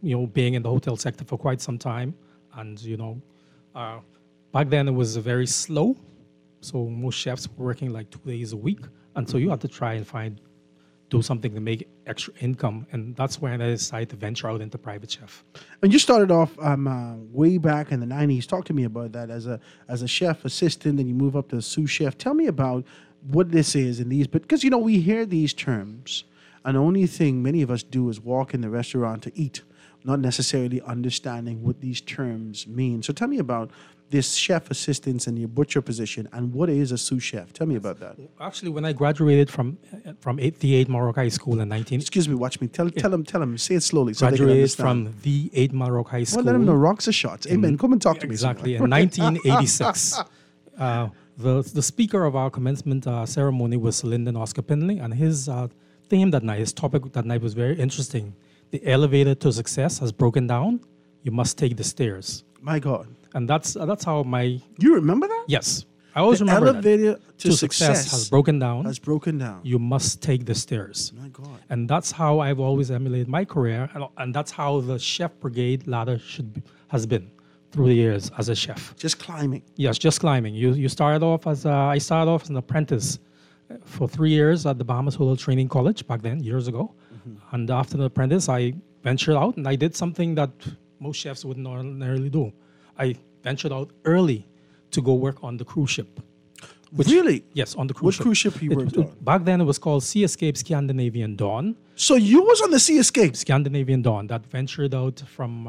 being in the hotel sector for quite some time, and back then it was very slow, so most chefs were working like 2 days a week, and so you had to try and do something to make extra income, and that's when I decided to venture out into private chef. And you started off way back in the 90s. Talk to me about that as a chef assistant, and you move up to sous chef. Tell me about what this is in these, because we hear these terms, and the only thing many of us do is walk in the restaurant to eat, not necessarily understanding what these terms mean. So tell me about this chef assistants and your butcher position, and what is a sous chef? Tell me about that. Actually, when I graduated from the 8 Maroc High School in 19... Excuse me, watch me. Tell them. Say it slowly so they can Graduated understand. from the 8 Maroc High School. Well, let them know rocks are shots. Amen. Come and talk to me. Exactly. In 1986. The speaker of our commencement ceremony was Lyndon Oscar Pinley, and his theme that night, his topic that night was very interesting. The elevator to success has broken down. You must take the stairs. My God. And that's how my... You remember that? Yes. I always the remember elevator that. to success has broken down. Has broken down. You must take the stairs. My God. And that's how I've always emulated my career, and that's how the chef brigade ladder has been through the years as a chef. Just climbing. Yes, just climbing. I started off as an apprentice for 3 years at the Bahamas Hotel Training College back then, years ago. Mm-hmm. And after the apprentice, I ventured out and I did something that most chefs wouldn't ordinarily do. I ventured out early to go work on the cruise ship. Really? Yes, on the cruise ship. What cruise ship you worked on? Back then it was called Sea Escape Scandinavian Dawn. So you was on the Sea Escape? Scandinavian Dawn that ventured out from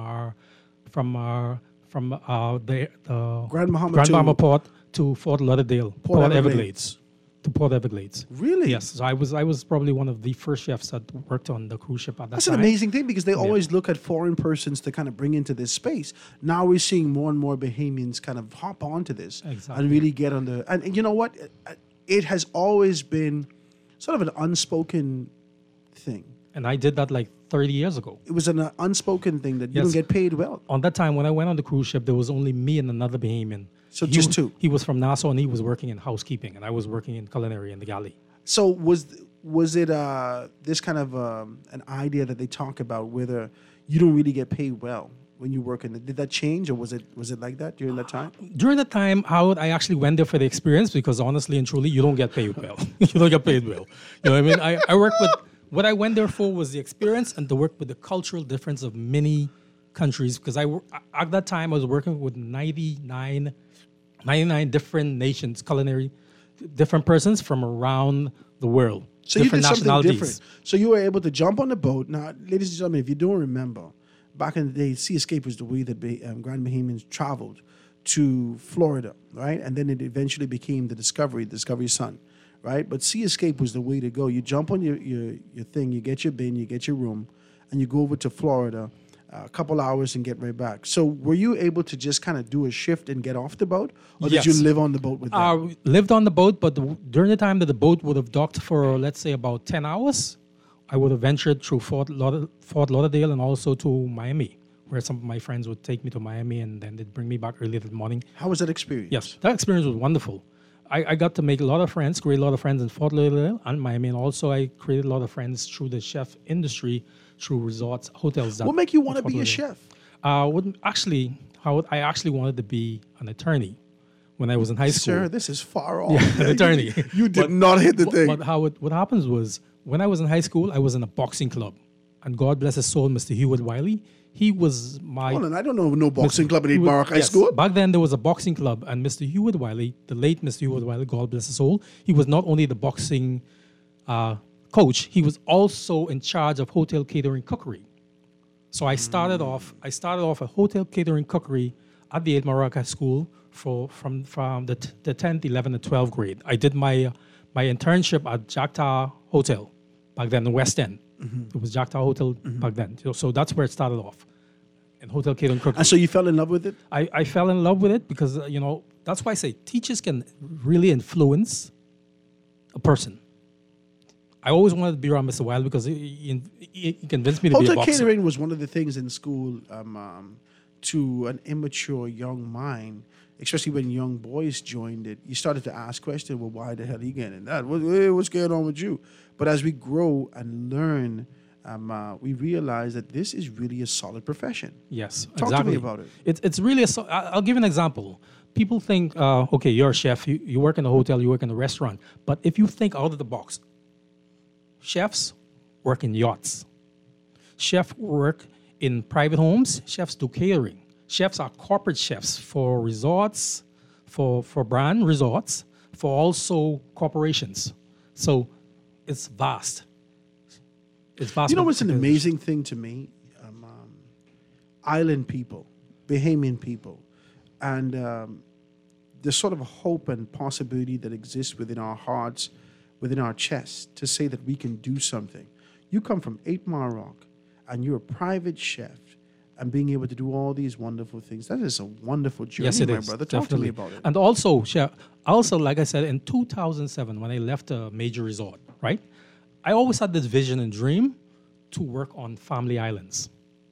the Grand Bahama Port to Fort Lauderdale, Port Everglades. To Port Everglades. Really? Yes. So I was probably one of the first chefs that worked on the cruise ship at that time. That's an amazing thing because they always look at foreign persons to kind of bring into this space. Now we're seeing more and more Bahamians kind of hop onto this and really get on the... And you know what? It has always been sort of an unspoken thing. And I did that like 30 years ago. It was an unspoken thing that you don't get paid well. On that time, when I went on the cruise ship, there was only me and another Bahamian. So just two. He was from Nassau and he was working in housekeeping, and I was working in culinary in the galley. So was it this kind of an idea that they talk about whether you don't really get paid well when you work in it? Did that change, or was it like that during that time? During that time, Howard, I actually went there for the experience because honestly and truly, you don't get paid well. You don't get paid well. You know what I mean? I worked with... What I went there for was the experience and to work with the cultural difference of many countries, because at that time I was working with 99 different nations, culinary, different persons from around the world. So different you did something different. So you were able to jump on the boat. Now, ladies and gentlemen, if you don't remember, back in the day, Sea Escape was the way that Grand Bahamians traveled to Florida, right? And then it eventually became the Discovery Sun. Right, but Sea Escape was the way to go. You jump on your thing, you get your bin, you get your room, and you go over to Florida, a couple hours and get right back. So were you able to just kind of do a shift and get off the boat, or Yes. did you live on the boat with them? Lived on the boat, but during the time that the boat would have docked for, let's say, about 10 hours, I would have ventured through Fort Lauderdale and also to Miami, where some of my friends would take me to Miami and then they'd bring me back early in the morning. How was that experience? Yes, that experience was wonderful. I got to make a lot of friends, create a lot of friends in Fort Lauderdale and Miami, and also I created a lot of friends through the chef industry, through resorts, hotels. What make you want to be a chef? I actually wanted to be an attorney when I was in high school. Sir, this is far off. Yeah, an attorney. You did not hit the thing. But what happens was, when I was in high school, I was in a boxing club. And God bless his soul, Mr. Heward Wiley. He was my... Hold on, I don't know no boxing club in 8 Maroc High School. Back then, there was a boxing club, and Mr. Heward Wiley, the late Mr. Heward Wiley, God bless his soul, he was not only the boxing coach, he was also in charge of hotel catering cookery. So I started off a hotel catering cookery at the 8 Maroc High School from the 10th, 11th, and 12th grade. I did my internship at Jacta Hotel back then in the West End. It was Jacta Hotel back then. So that's where it started off, in hotel catering cookery. And so you fell in love with it? I fell in love with it because, that's why I say teachers can really influence a person. I always wanted to be around Mr. Wiley because he convinced me to be a boxer. Hotel catering was one of the things in school to an immature young mind, especially when young boys joined it. You started to ask questions, well, why the hell are you getting that? What's going on with you? But as we grow and learn we realize that this is really a solid profession. Yes, Talk exactly. to me about it. It's really I'll give you an example. People think, okay, you're a chef, you work in a hotel, you work in a restaurant. But if you think out of the box, chefs work in yachts. Chefs work in private homes. Chefs do catering. Chefs are corporate chefs for resorts, for brand resorts, for also corporations. So it's vast. It's vast. You know what's an amazing thing to me? Island people, Bahamian people, and the sort of hope and possibility that exists within our hearts, within our chests, to say that we can do something. You come from 8 Mile Rock, and you're a private chef, and being able to do all these wonderful things. That is a wonderful journey, yes, it my is, brother. Talk definitely. to me about it. And also, chef, like I said, in 2007, when I left a major resort, right, I always had this vision and dream to work on family islands.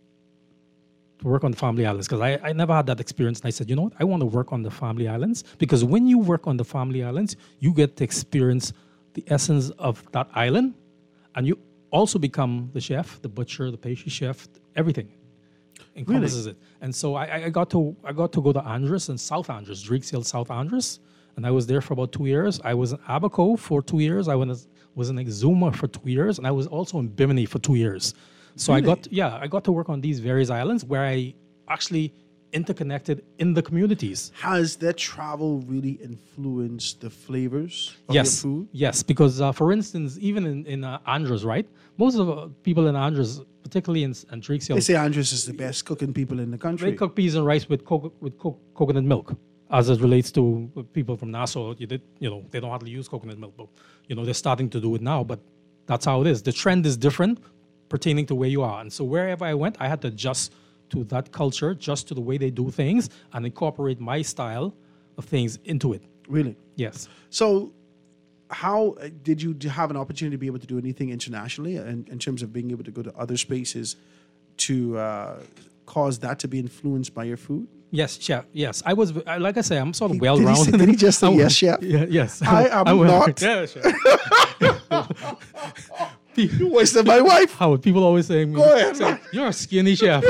Because I never had that experience. And I said, you know what? I want to work on the family islands, because when you work on the family islands, you get to experience the essence of that island, and you also become the chef, the butcher, the pastry chef, everything encompasses it. And so I got to go to Andros and South Andros, Drake's Hill, South Andros, and I was there for about 2 years. I was in Abaco for 2 years. I was in Exuma for 2 years, and I was also in Bimini for 2 years. So really? I got to work on these various islands where I actually interconnected in the communities. Has that travel really influenced the flavors of Yes, your food? yes, because for instance, even in Andros, right? Most of the people in Andros, particularly in Drake's Hill, They say Andres is the best cooking people in the country. they cook peas and rice with coconut milk. As it relates to people from Nassau, they don't hardly use coconut milk, but they're starting to do it now. But that's how it is. The trend is different pertaining to where you are, and so wherever I went, I had to adjust to that culture, just to the way they do things, and incorporate my style of things into it. Really? Yes. So, how did you have an opportunity to be able to do anything internationally in terms of being able to go to other spaces to cause that to be influenced by your food? Yes, chef. Yes, I was. Like I say, I'm sort of Did he say- well-rounded. did he just say yes, chef? Yeah, yes. I am not. Yeah, chef. You wasted my wife. Howard, people always say, Go ahead, man. you're a skinny chef.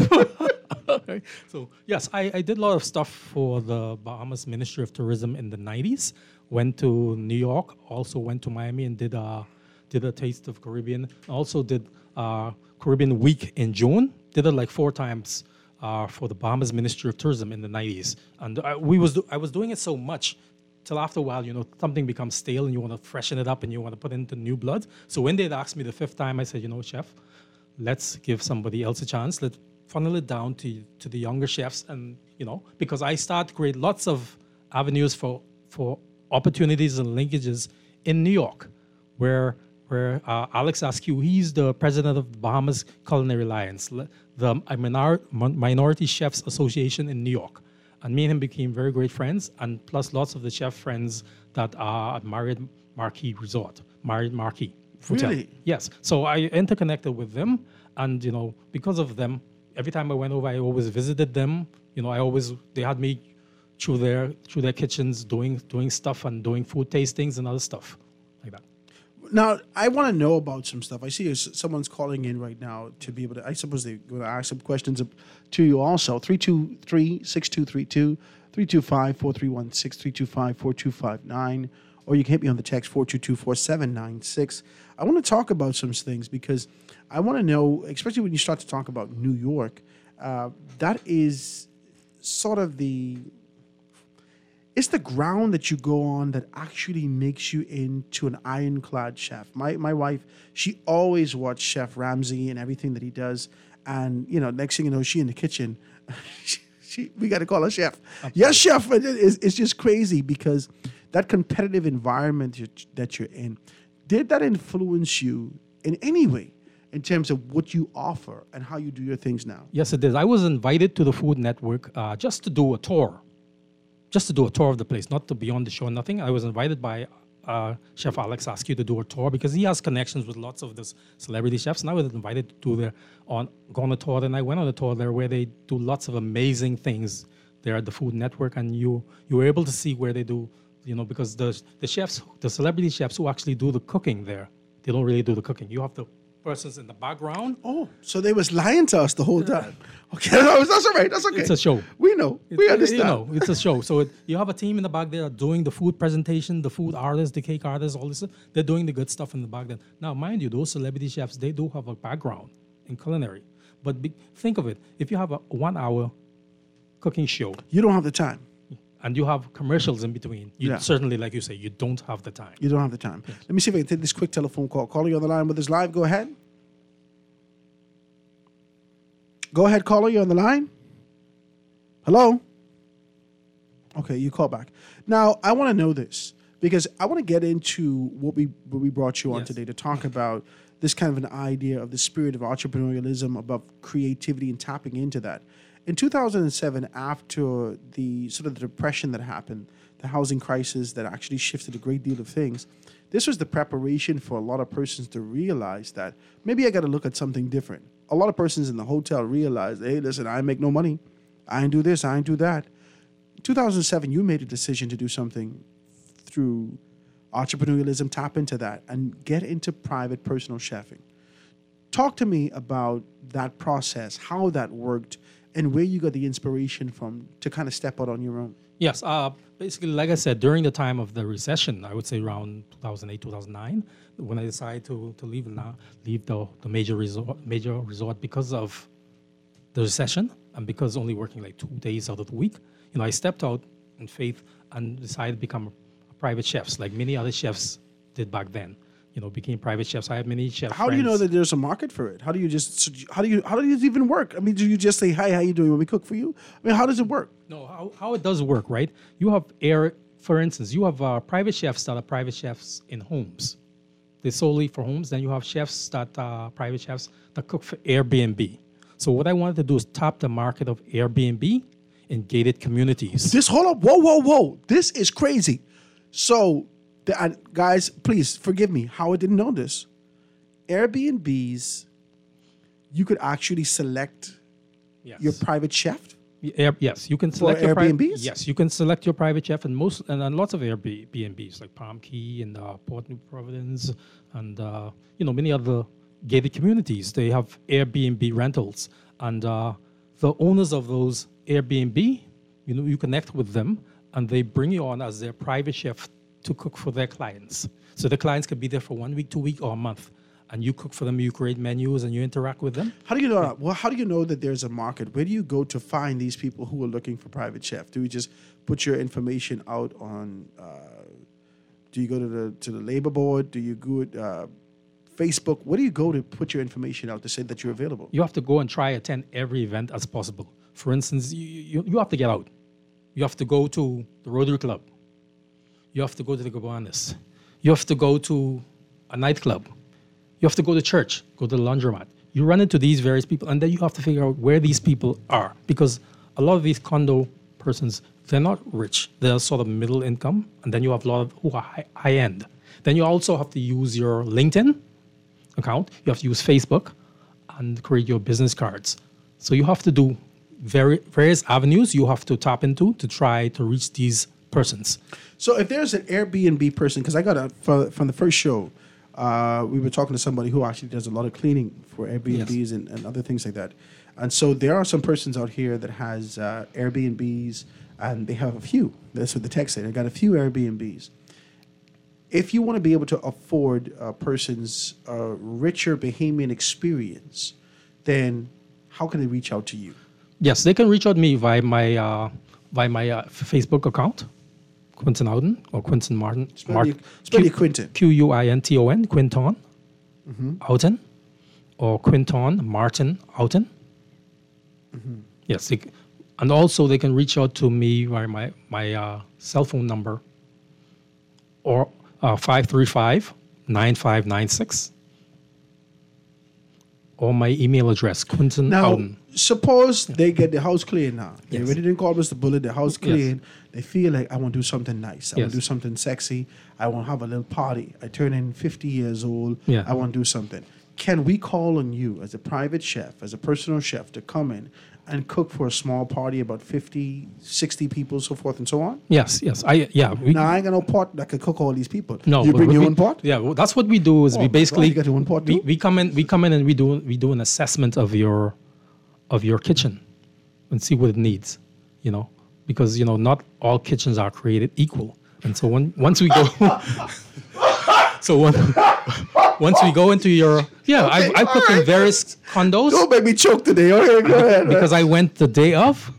So, yes, I did a lot of stuff for the Bahamas Ministry of Tourism in the 90s. Went to New York, also went to Miami and did a Taste of Caribbean. Also did Caribbean Week in June. Did it like 4 times for the Bahamas Ministry of Tourism in the 90s. And I was doing it so much till after a while, something becomes stale and you want to freshen it up and you want to put into new blood. So when they'd asked me the 5th time, I said, chef, let's give somebody else a chance. Let's funnel it down to the younger chefs. And, because I start to create lots of avenues for opportunities and linkages in New York, where Alex Askew, he's the president of the Bahamas Culinary Alliance, the Minority Chefs Association in New York. And me and him became very great friends, and plus lots of the chef friends that are at Marriott Marquis Resort, Marriott Marquis Hotel. Really? Yes. So I interconnected with them, and because of them, every time I went over, I always visited them. They had me through their kitchens doing stuff and doing food tastings and other stuff like that. Now, I want to know about some stuff. I see someone's calling in right now to be able to, I suppose they're going to ask some questions to you also. 323-6232, 325-4316, 325-4259, or you can hit me on the text 422-4796. I want to talk about some things because I want to know, especially when you start to talk about New York, that is sort of it's the ground that you go on that actually makes you into an ironclad chef. My wife, she always watched Chef Ramsay and everything that he does. And, next thing you know, she in the kitchen. We got to call her chef. Absolutely. Yes, chef. It's just crazy because that competitive environment that you're in, did that influence you in any way in terms of what you offer and how you do your things now? Yes, it did. I was invited to the Food Network just to do a tour. Just to do a tour of the place, not to be on the show, nothing. I was invited by Chef Alex Askew to do a tour because he has connections with lots of the celebrity chefs. And I was invited to go on a tour, and I went on a tour there where they do lots of amazing things there at the Food Network. And you were able to see where they do, because the chefs, the celebrity chefs who actually do the cooking there, they don't really do the cooking. You have to persons in the background. Oh, so they was lying to us the whole time. Okay, that's all right. That's okay. It's a show. We know. We understand. It's a show. So you have a team in the back there doing the food presentation, the food artists, the cake artists, all this stuff. They're doing the good stuff in the back there. Now, mind you, those celebrity chefs, they do have a background in culinary. But think of it. If you have a 1 hour cooking show. You don't have the time. And you have commercials in between. You certainly, like you say, you don't have the time. You don't have the time. Yes. Let me see if I can take this quick telephone call. Caller, you on the line with us live. Go ahead. Go ahead, caller. You on the line? Hello? Okay, you call back. Now, I want to know this because I want to get into what we brought you on today to talk about this kind of an idea of the spirit of entrepreneurialism, about creativity and tapping into that. In 2007, after the sort of the depression that happened, the housing crisis that actually shifted a great deal of things, this was the preparation for a lot of persons to realize that maybe I got to look at something different. A lot of persons in the hotel realized, hey, listen, I make no money. I ain't do this, I ain't do that. In 2007, you made a decision to do something through entrepreneurialism, tap into that, and get into private personal chefing. Talk to me about that process, how that worked, and where you got the inspiration from to kind of step out on your own. Yes, basically, like I said, during the time of the recession, I would say around 2008, 2009, when I decided to leave the major resort because of the recession and because only working like 2 days out of the week, I stepped out in faith and decided to become a private chefs, like many other chefs did back then. Became private chefs. I have many chefs. How do you know that there's a market for it? How do you even work? I mean, do you just say, hi, how you doing? When we cook for you? I mean, how does it work? No, how it does work, right? You have for instance, you have private chefs that are private chefs in homes. They're solely for homes. Then you have chefs that are private chefs that cook for Airbnb. So what I wanted to do is tap the market of Airbnb in gated communities. Hold up. Whoa. This is crazy. So, guys, please forgive me how I didn't know this. Airbnbs, you could actually select your private chef? Yes, you can select your Airbnbs? Yes, you can select your private chef and lots of Airbnbs like Palm Key and Port New Providence and many other gated communities. They have Airbnb rentals, and the owners of those Airbnb, you connect with them and they bring you on as their private chef to cook for their clients. So the clients can be there for 1 week, 2 weeks, or a month. And you cook for them, you create menus, and you interact with them. How do you know that? Well, how do you know that there's a market? Where do you go to find these people who are looking for private chef? Do you just put your information out on, do you go to the labor board? Do you go Facebook? Where do you go to put your information out to say that you're available? You have to go and try attend every event as possible. For instance, you have to get out. You have to go to the Rotary Club. You have to go to the Gobanas. You have to go to a nightclub. You have to go to church, go to the laundromat. You run into these various people, and then you have to figure out where these people are. Because a lot of these condo persons, they're not rich. They're sort of middle income. And then you have a lot of who are high end. Then you also have to use your LinkedIn account. You have to use Facebook and create your business cards. So you have to do various avenues you have to tap into to try to reach these persons. So if there's an Airbnb person, because I got from the first show, we were talking to somebody who actually does a lot of cleaning for Airbnbs and other things like that. And so there are some persons out here that has Airbnbs, and they have a few. That's what the text said. They got a few Airbnbs. If you want to be able to afford a person's richer Bahamian experience, then how can they reach out to you? Yes, they can reach out to me via my Facebook account, Quinton Ouden, or Quinton Martin. Spell your Quinton. Quinton, Quinton Ouden, or Quinton Martin Ouden. Yes, and also they can reach out to me via my cell phone number, or 535-9596, or my email address, Quinton Ouden. Suppose they get the house clean now. They Yes. already didn't call Mr. Bullet, the house clean. They feel like, I want to do something nice. I want to do something sexy. I want to have a little party. I turn in 50 years old. Yeah. I want to do something. can we call on you as a private chef, as a personal chef, to come in and cook for a small party, about 50, 60 people, so forth and so on? Yes. Now, I ain't got no pot that could cook all these people. No, you but bring your we- own pot? Yeah, well, that's what we do. Is we basically you got your own pot too? we come in and we do an assessment of your kitchen and see what it needs. Because not all kitchens are created equal, and so once we go, once we go into your I cook in various condos. Don't make me choke today. Okay, go ahead. Because I went the day of.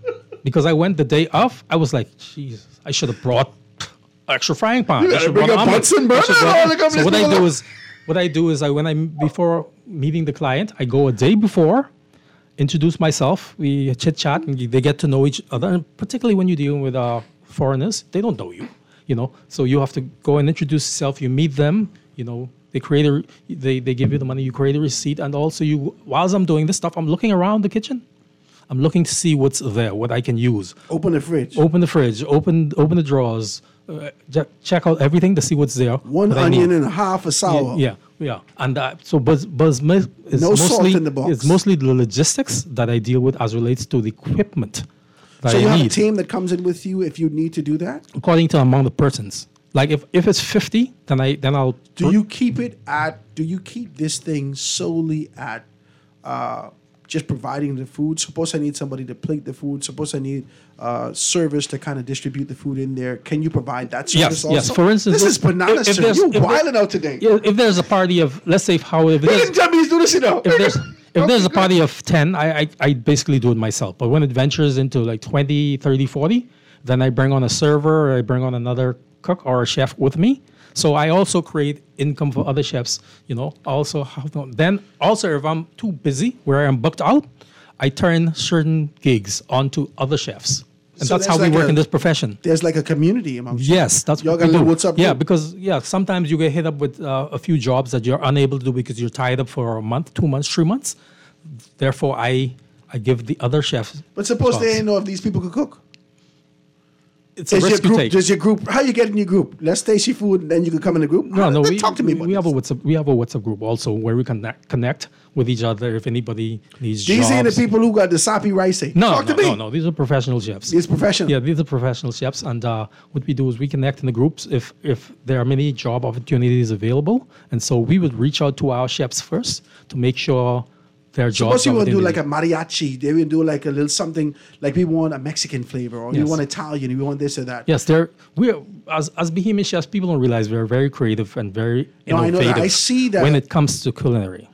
I was like, Jesus, I should have brought extra frying pan. You I gotta should bring brought a omelet. Bunsen I burner should and brought- all the companies So what I people do is before meeting the client, I go a day before, introduce myself, we chit chat, and they get to know each other. And particularly when you're dealing with foreigners, they don't know you. So you have to go and introduce yourself. You meet them. They give you the money. You create a receipt, and also whilst I'm doing this stuff, I'm looking around the kitchen. I'm looking to see what's there, what I can use. Open the fridge. Open the drawers. Check out everything to see what's there. One what I onion need. and a half a sour. Yeah. And so Buzz is No salt mostly in the box. it's mostly the logistics that I deal with as relates to the equipment that So I you have a need. team that comes in with you if you need to do that? According to amount of persons. Like if it's 50, then I'll Do you keep this thing solely at just providing the food? Suppose I need somebody to plate the food. Suppose I need service to kind of distribute the food in there. Can you provide that service also? Yes. For instance, this is bananas, if sir. there's- You're if there- wilding out today. If there's a party of, let's say, You didn't tell me he's doing this, if there's a party of 10, I basically do it myself. But when it ventures into like 20, 30, 40, then I bring on a server, or I bring on another cook or a chef with me. So I also create income for other chefs, also then also if I'm too busy where I'm booked out, I turn certain gigs onto other chefs. And So that's how there's we like work in this profession. There's like a community amongst you. Yes, that's Y'all what got we a do. little WhatsApp Yeah, group? because sometimes you get hit up with a few jobs that you're unable to do because you're tied up for a month, 2 months, 3 months. Therefore, I give the other chefs. But suppose jobs. they didn't know if these people could cook. It's a Is your risk you group, take. does your group, how you get in your group? Let's Tasty Food, and then you can come in the group? No, Talk to me about we this. have a WhatsApp group also where we connect with each other if anybody needs These jobs. ain't the people who got the sappy rice. Talk to me. No. These are professional chefs. These professional. Yeah, these are professional chefs, and what we do is we connect in the groups if there are many job opportunities available, and so we would reach out to our chefs first to make sure their jobs. Suppose you want to do like opportunities. a mariachi. They will do like a little something, like we want a Mexican flavor, or we Yes. want Italian, we want this or that. Yes, we're as behemoth chefs. People don't realize we're very creative and very No, I know innovative. that. I see that. when it comes to culinary.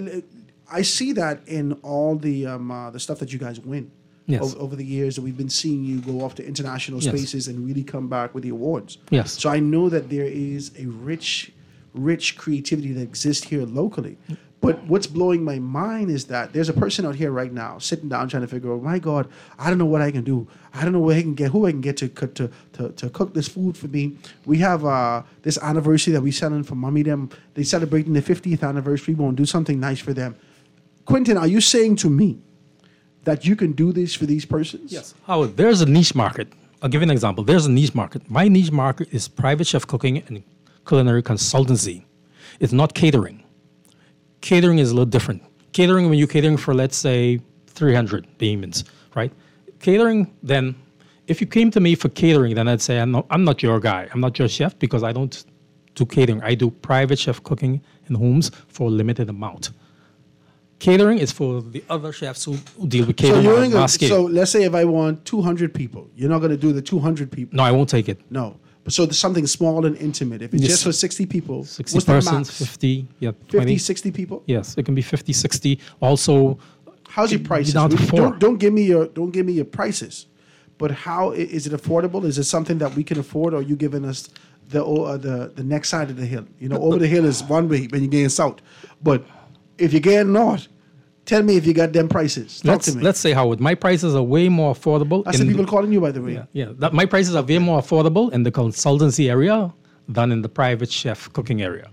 I see that in all the stuff that you guys win. Yes. Over the years that we've been seeing you go off to international Yes. spaces and really come back with the awards. Yes. So I know that there is a rich creativity that exists here locally. But what's blowing my mind is that there's a person out here right now sitting down trying to figure out, my God, I don't know what I can do. I don't know who I can get to cook this food for me. We have this anniversary that we selling for Mommy them. They celebrating the 50th anniversary. We want to do something nice for them. Quentin, are you saying to me that you can do this for these persons? Yes. Howard, there's a niche market. I'll give you an example. There's a niche market. My niche market is private chef cooking and culinary consultancy. It's not catering. Catering is a little different. Catering, when you're catering for, let's say, 300 payments, right? Catering, then, if you came to me for catering, then I'd say, I'm not your guy. I'm not your chef because I don't do catering. I do private chef cooking in homes for a limited amount. Catering is for the other chefs who deal with catering. So, or mass catering. so let's say if I want 200 people, you're not going to do the 200 people. No, I won't take it. No. So there's something small and intimate. If it's Yes. just for 60 people, 60 what's the persons, max? 50, yeah, 50, 20. 60 people? Yes, it can be 50, 60. Also, How's your it- prices? down to four. Don't give me your prices. But how is it affordable? Is it something that we can afford, or are you giving us the next side of the hill? Over the hill is one way when you're getting south. But if you're getting north, tell me if you got them prices. Talk to me. Let's say, Howard, my prices are way more affordable. That's the people calling you, by the way. My prices are way more affordable in the consultancy area than in the private chef cooking area.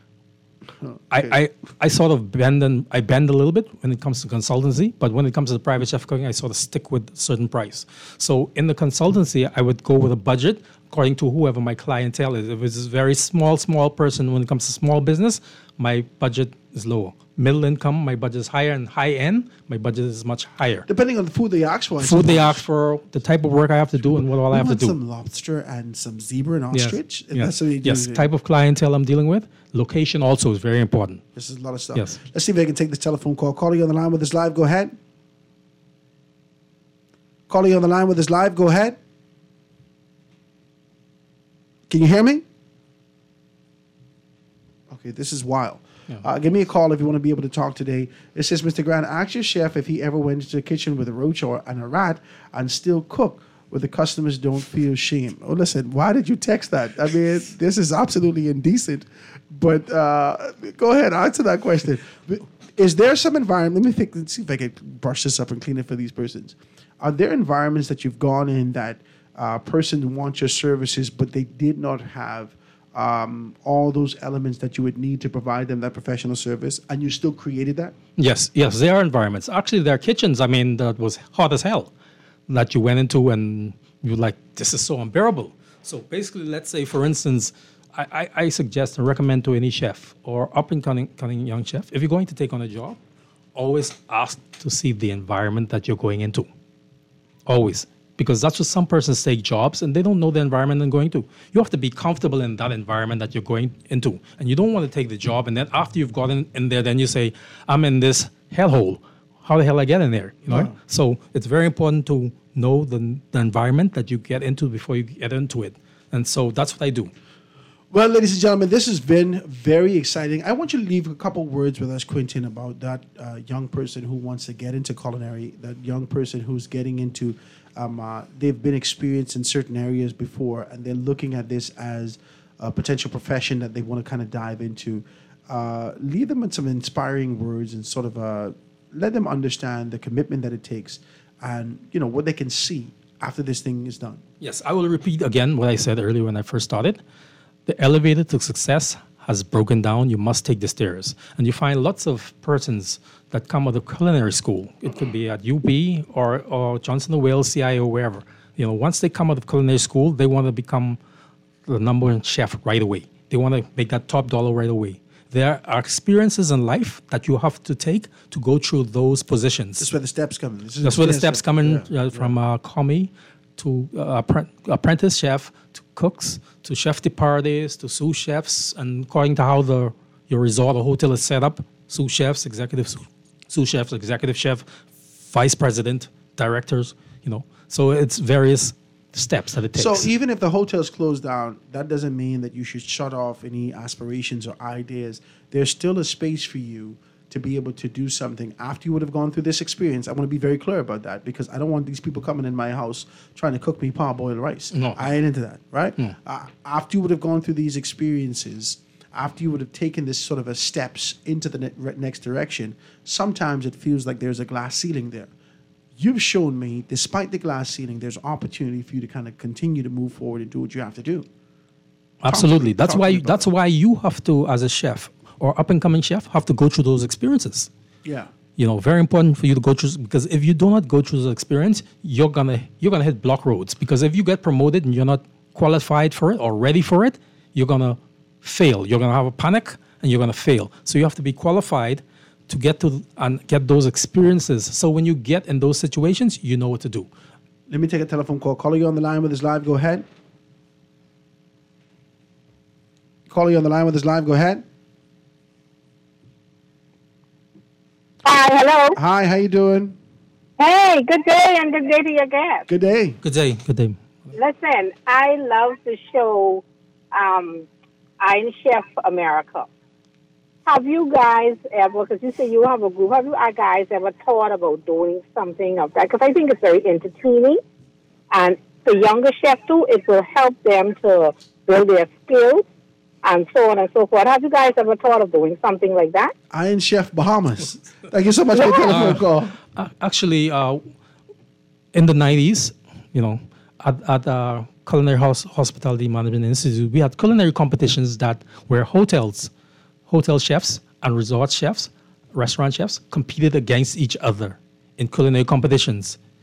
I sort of bend a little bit when it comes to consultancy, but when it comes to the private chef cooking, I sort of stick with a certain price. So in the consultancy, I would go with a budget according to whoever my clientele is. If it's a very small person, when it comes to small business, my budget is lower. Middle income, my budget is higher, and high end, my budget is much higher. Depending on the food they ask for. Food they ask for, the type of work I have to do, and what all I have to do. Some lobster and some zebra and ostrich. Yes, That's what you do. yes. Type of clientele I'm dealing with. Location also is very important. This is a lot of stuff. Yes. Let's see if I can take this telephone call. Caller, you on the line with us live. Go ahead. Caller, you on the line with us live. Go ahead. Can you hear me? Okay, this is wild. Yeah. Give me a call if you want to be able to talk today. It says, Mr. Grant, ask your chef if he ever went into the kitchen with a roach and a rat and still cook where the customers don't feel shame. Oh, listen, why did you text that? I mean, this is absolutely indecent. But go ahead, answer that question. Is there some environment? Let me think. Let's see if I can brush this up and clean it for these persons. Are there environments that you've gone in that person wants your services, but they did not have all those elements that you would need to provide them that professional service, and you still created that? Yes, there are environments. Actually, there are kitchens, that was hot as hell, that you went into and you were like, this is so unbearable. So basically, let's say, for instance, I suggest and recommend to any chef or up-and-coming young chef, if you're going to take on a job, always ask to see the environment that you're going into. Always. Because that's what some persons take jobs and they don't know the environment they're going to. You have to be comfortable in that environment that you're going into. And you don't want to take the job and then after you've gotten in there, then you say, I'm in this hellhole. How the hell I get in there? You know? Wow. So it's very important to know the environment that you get into before you get into it. And so that's what I do. Well, ladies and gentlemen, this has been very exciting. I want you to leave a couple words with us, Quentin, about that young person who wants to get into culinary, that young person who's getting into, they've been experienced in certain areas before, and they're looking at this as a potential profession that they want to kind of dive into. Leave them with some inspiring words and sort of let them understand the commitment that it takes and, you know, what they can see after this thing is done. Yes, I will repeat again what I said earlier when I first started. The elevator to success has broken down. You must take the stairs. And you find lots of persons that come out of culinary school. It could be at UB or Johnson & Wales, CIO, wherever. You know, once they come out of culinary school, they want to become the number one chef right away. They want to make that top dollar right away. There are experiences in life that you have to take to go through those positions. That's where the steps come in. That's where the steps come in, from commie to apprentice chef, to cooks, to chef de parties, to sous chefs, and according to how your resort or hotel is set up, sous chefs, executive chef, vice president, directors, you know. So it's various steps that it takes. So even if the hotel's closed down, that doesn't mean that you should shut off any aspirations or ideas. There's still a space for you to be able to do something after you would have gone through this experience. I want to be very clear about that because I don't want these people coming in my house trying to cook me parboiled rice. No. I ain't into that, right? No. After you would have gone through these experiences, after you would have taken this sort of a steps into the next direction, sometimes it feels like there's a glass ceiling there. You've shown me, despite the glass ceiling, there's opportunity for you to kind of continue to move forward and do what you have to do. Absolutely. That's why you have to, as a chef or up-and-coming chef, have to go through those experiences. Yeah. You know, very important for you to go through, because if you do not go through the experience, you're gonna hit block roads. Because if you get promoted and you're not qualified for it or ready for it, you're gonna fail. You're gonna have a panic and you're gonna fail. So you have to be qualified to get those experiences. So when you get in those situations, you know what to do. Let me take a telephone call. Caller, you on the line with us live. Go ahead. Caller, you on the line with us live. Go ahead. Hi, hello. Hi, how you doing? Hey, good day and good day to your guest. Good day. Good day. Good day. Listen, I love the show Iron Chef America. Have you guys ever, because you say you have a group, have you guys ever thought about doing something of that? Because I think it's very entertaining. And the younger chef, too, it will help them to build their skills and so on and so forth. Have you guys ever thought of doing something like that? Iron Chef Bahamas. Thank you so much for the telephone call. Actually, in the 90s, you know, at Culinary Hospitality Management Institute, we had culinary competitions that were hotel chefs and resort chefs, restaurant chefs, competed against each other in culinary competitions.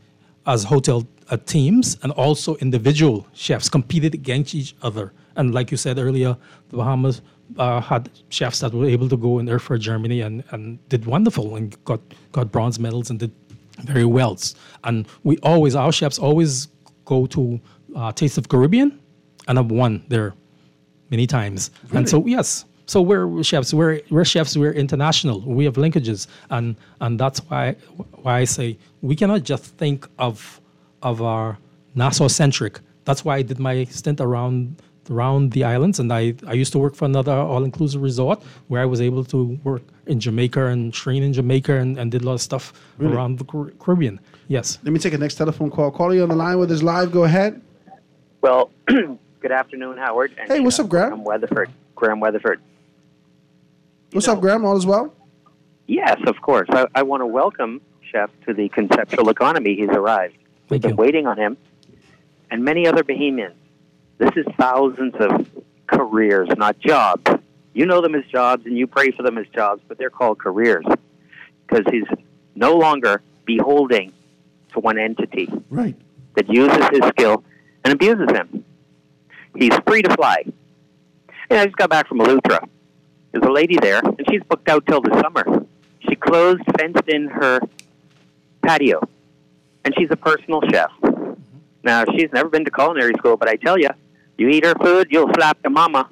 as hotel teams, and also individual chefs competed against each other. And like you said earlier, the Bahamas had chefs that were able to go in there for Germany and did wonderful and got bronze medals and did very well. And our chefs always go to Taste of Caribbean and have won there many times. Really? And so, yes. So we're chefs. We're chefs. We're international. We have linkages, and that's why I say we cannot just think of our Nassau-centric. That's why I did my stint around the islands, and I used to work for another all-inclusive resort where I was able to work in Jamaica and train in Jamaica and did a lot of stuff around the Caribbean. Yes. Let me take a next telephone call. Caller, on the line with us live. Go ahead. Well, good afternoon, Howard. And, hey, what's up, Graham? Graham Weatherford. What's up, Graham? All is well? Yes, of course. I want to welcome Chef to the conceptual economy. He's arrived. We've been waiting on him and many other Bahamians. This is thousands of careers, not jobs. You know them as jobs and you pray for them as jobs, but they're called careers because he's no longer beholding to one entity that uses his skill and abuses him. He's free to fly. And I just got back from Eleuthera. There's a lady there, and she's booked out till the summer. She closed, fenced in her patio, and she's a personal chef. Now, she's never been to culinary school, but I tell you, you eat her food, you'll slap the mama.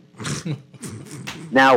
Now,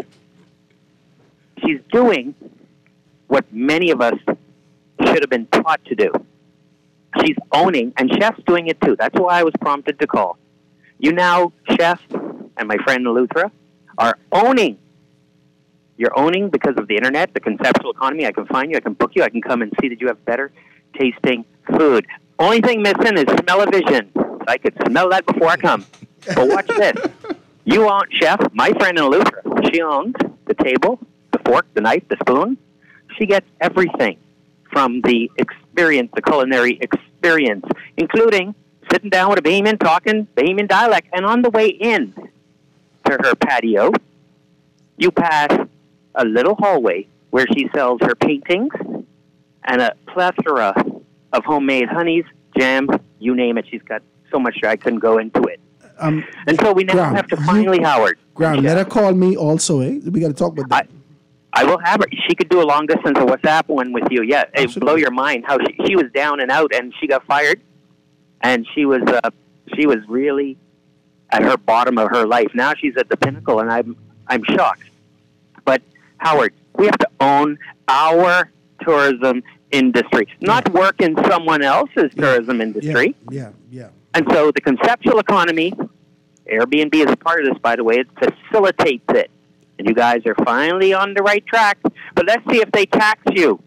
she's doing what many of us should have been taught to do. She's owning, and chefs doing it too. That's why I was prompted to call. You now, chef, and my friend Eleuthera, are owning. You're owning because of the internet, the conceptual economy. I can find you, I can book you, I can come and see that you have better tasting food. Only thing missing is smell-o-vision. I could smell that before I come. But watch this. You own, chef, my friend in Eleuthera, she owns the table, the fork, the knife, the spoon. She gets everything from the experience, the culinary experience, including sitting down with a Bahamian, talking Bahamian dialect. And on the way in to her patio, you pass a little hallway where she sells her paintings and a plethora of homemade honeys, jams, you name it. She's got so much I couldn't go into it. And so we now have to finally, Howard. Graham, let her call me also, eh? We got to talk about that. I will have her. She could do a long distance or WhatsApp one with you. Yeah, it would blow your mind how she was down and out, and she got fired, and she was really at her bottom of her life. Now she's at the pinnacle, and I'm shocked. But Howard, we have to own our tourism industry, not work in someone else's tourism industry. Yeah. And so the conceptual economy, Airbnb is a part of this, by the way, it facilitates it. And you guys are finally on the right track. But let's see if they tax you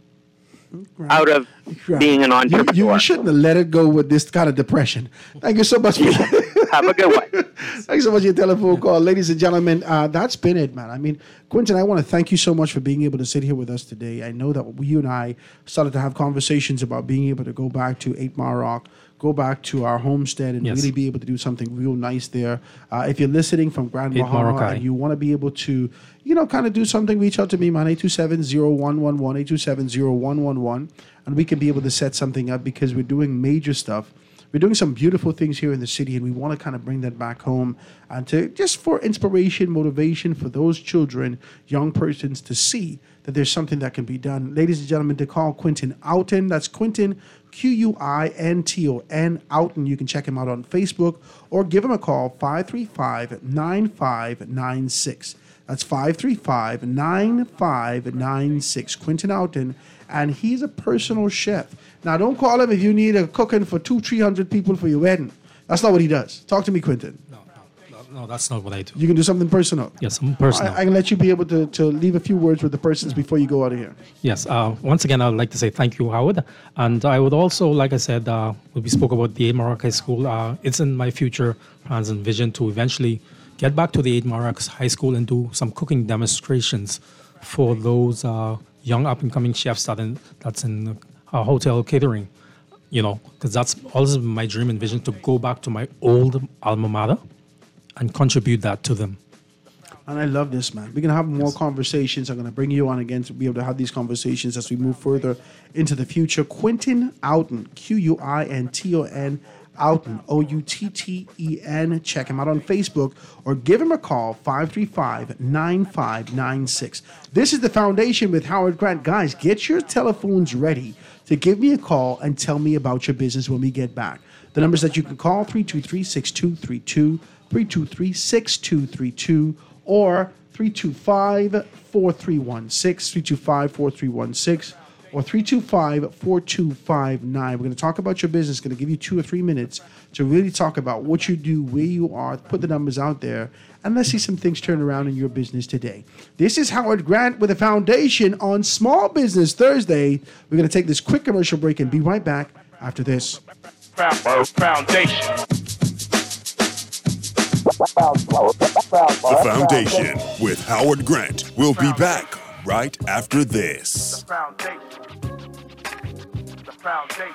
out of being an entrepreneur. You shouldn't have let it go with this kind of depression. Thank you so much. Have a good one. Thanks so much for your telephone call. Ladies and gentlemen, that's been it, man. I mean, Quentin, I want to thank you so much for being able to sit here with us today. I know that you and I started to have conversations about being able to go back to 8 Mile Rock, go back to our homestead and really be able to do something real nice there. If you're listening from Grand Bahama and you want to be able to, kind of do something, reach out to me, man, 827-0111, 827-0111, and we can be able to set something up because we're doing major stuff. We're doing some beautiful things here in the city, and we want to kind of bring that back home and to just for inspiration, motivation for those children, young persons to see that there's something that can be done. Ladies and gentlemen, to call Quentin Outen. That's Quentin, Quinton, Outen. You can check him out on Facebook or give him a call, 535-9596. That's 535-9596. Quentin Outen. And he's a personal chef. Now, don't call him if you need a cooking for 200-300 people for your wedding. That's not what he does. Talk to me, Quentin. No, that's not what I do. You can do something personal. Yes, something personal. I can let you be able to leave a few words with the persons before you go out of here. Yes. Once again, I would like to say thank you, Howard. And I would also, like I said, when we spoke about the 8 Mile Rock High School, it's in my future plans and vision to eventually get back to the 8 Mile Rock High School and do some cooking demonstrations for those young up-and-coming chefs that's in hotel catering, because that's always my dream and vision, to go back to my old alma mater and contribute that to them. And I love this, man. We're going to have more conversations. I'm going to bring you on again to be able to have these conversations as we move further into the future. Quinton Outen, Quinton, Outen, Outen. Check him out on Facebook or give him a call, 535-9596. This is The Foundation with Howard Grant. Guys, get your telephones ready to give me a call and tell me about your business when we get back. The numbers that you can call, 323-6232, 323-6232, or 325-4316, 325-4316, or 325-4259. We're going to talk about your business. Going to give you 2 or 3 minutes to really talk about what you do, where you are, put the numbers out there, and let's see some things turn around in your business today. This is Howard Grant with The Foundation on Small Business Thursday. We're going to take this quick commercial break and be right back after this. Foundation. The Foundation with Howard Grant. We'll be back right after this. The Foundation.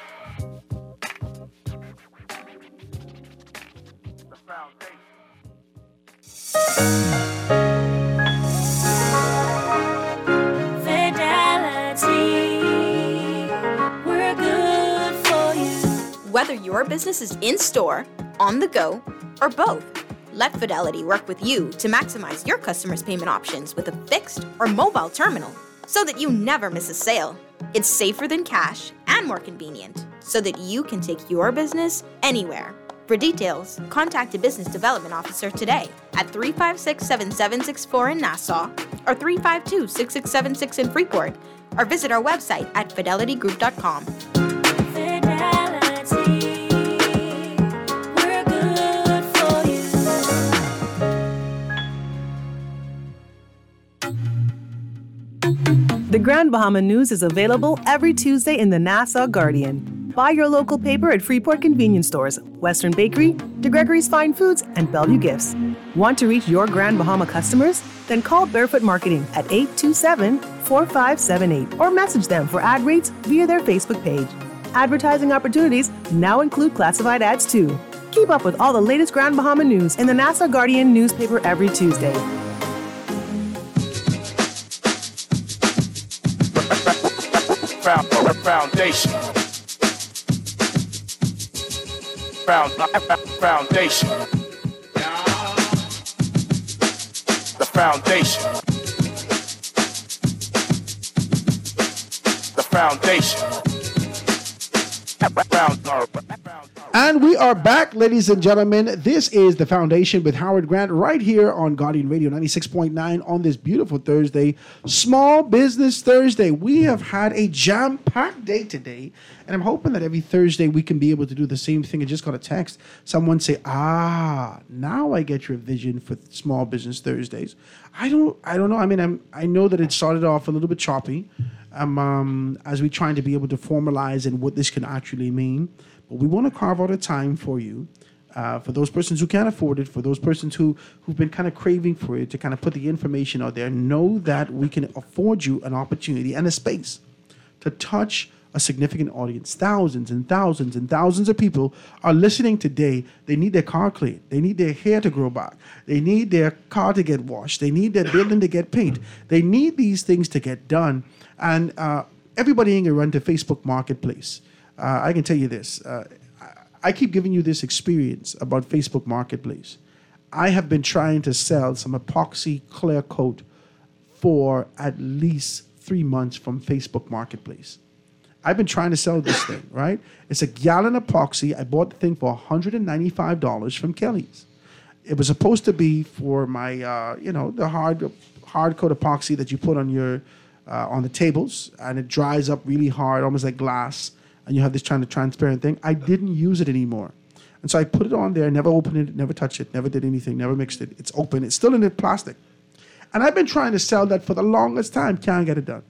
Fidelity, we're good for you. Whether your business is in-store, on the go, or both, let Fidelity work with you to maximize your customers' payment options with a fixed or mobile terminal so that you never miss a sale. It's safer than cash and more convenient so that you can take your business anywhere. For details, contact a business development officer today at 356-7764 in Nassau or 352-6676 in Freeport, or visit our website at fidelitygroup.com. The Grand Bahama News is available every Tuesday in the Nassau Guardian. Buy your local paper at Freeport convenience stores, Western Bakery, DeGregory's Fine Foods, and Bellevue Gifts. Want to reach your Grand Bahama customers? Then call Barefoot Marketing at 827-4578 or message them for ad rates via their Facebook page. Advertising opportunities now include classified ads too. Keep up with all the latest Grand Bahama news in the Nassau Guardian newspaper every Tuesday. Foundation. Foundation. The Foundation. The Foundation. And we are back, ladies and gentlemen. This is The Foundation with Howard Grant right here on Guardian Radio 96.9 on this beautiful Thursday, Small Business Thursday. We have had a jam-packed day today, and I'm hoping that every Thursday we can be able to do the same thing. I just got a text. Someone say, now I get your vision for Small Business Thursdays. I don't know. I mean, I know that it started off a little bit choppy as we're trying to be able to formalize and what this can actually mean. But we want to carve out a time for you, for those persons who can't afford it, for those persons who've been kind of craving for it, to kind of put the information out there. Know that we can afford you an opportunity and a space to touch a significant audience. Thousands and thousands and thousands of people are listening today. They need their car cleaned. They need their hair to grow back. They need their car to get washed. They need their building to get painted. They need these things to get done. And everybody ain't gonna run to Facebook Marketplace. I can tell you this. I keep giving you this experience about Facebook Marketplace. I have been trying to sell some epoxy clear coat for at least 3 months from Facebook Marketplace. I've been trying to sell this thing, right? It's a gallon epoxy. I bought the thing for $195 from Kelly's. It was supposed to be for my, the hard coat epoxy that you put on your on the tables, and it dries up really hard, almost like glass. And you have this kind of transparent thing. I didn't use it anymore. And so I put it on there, never opened it, never touched it, never did anything, never mixed it. It's open. It's still in the plastic. And I've been trying to sell that for the longest time. Can't get it done.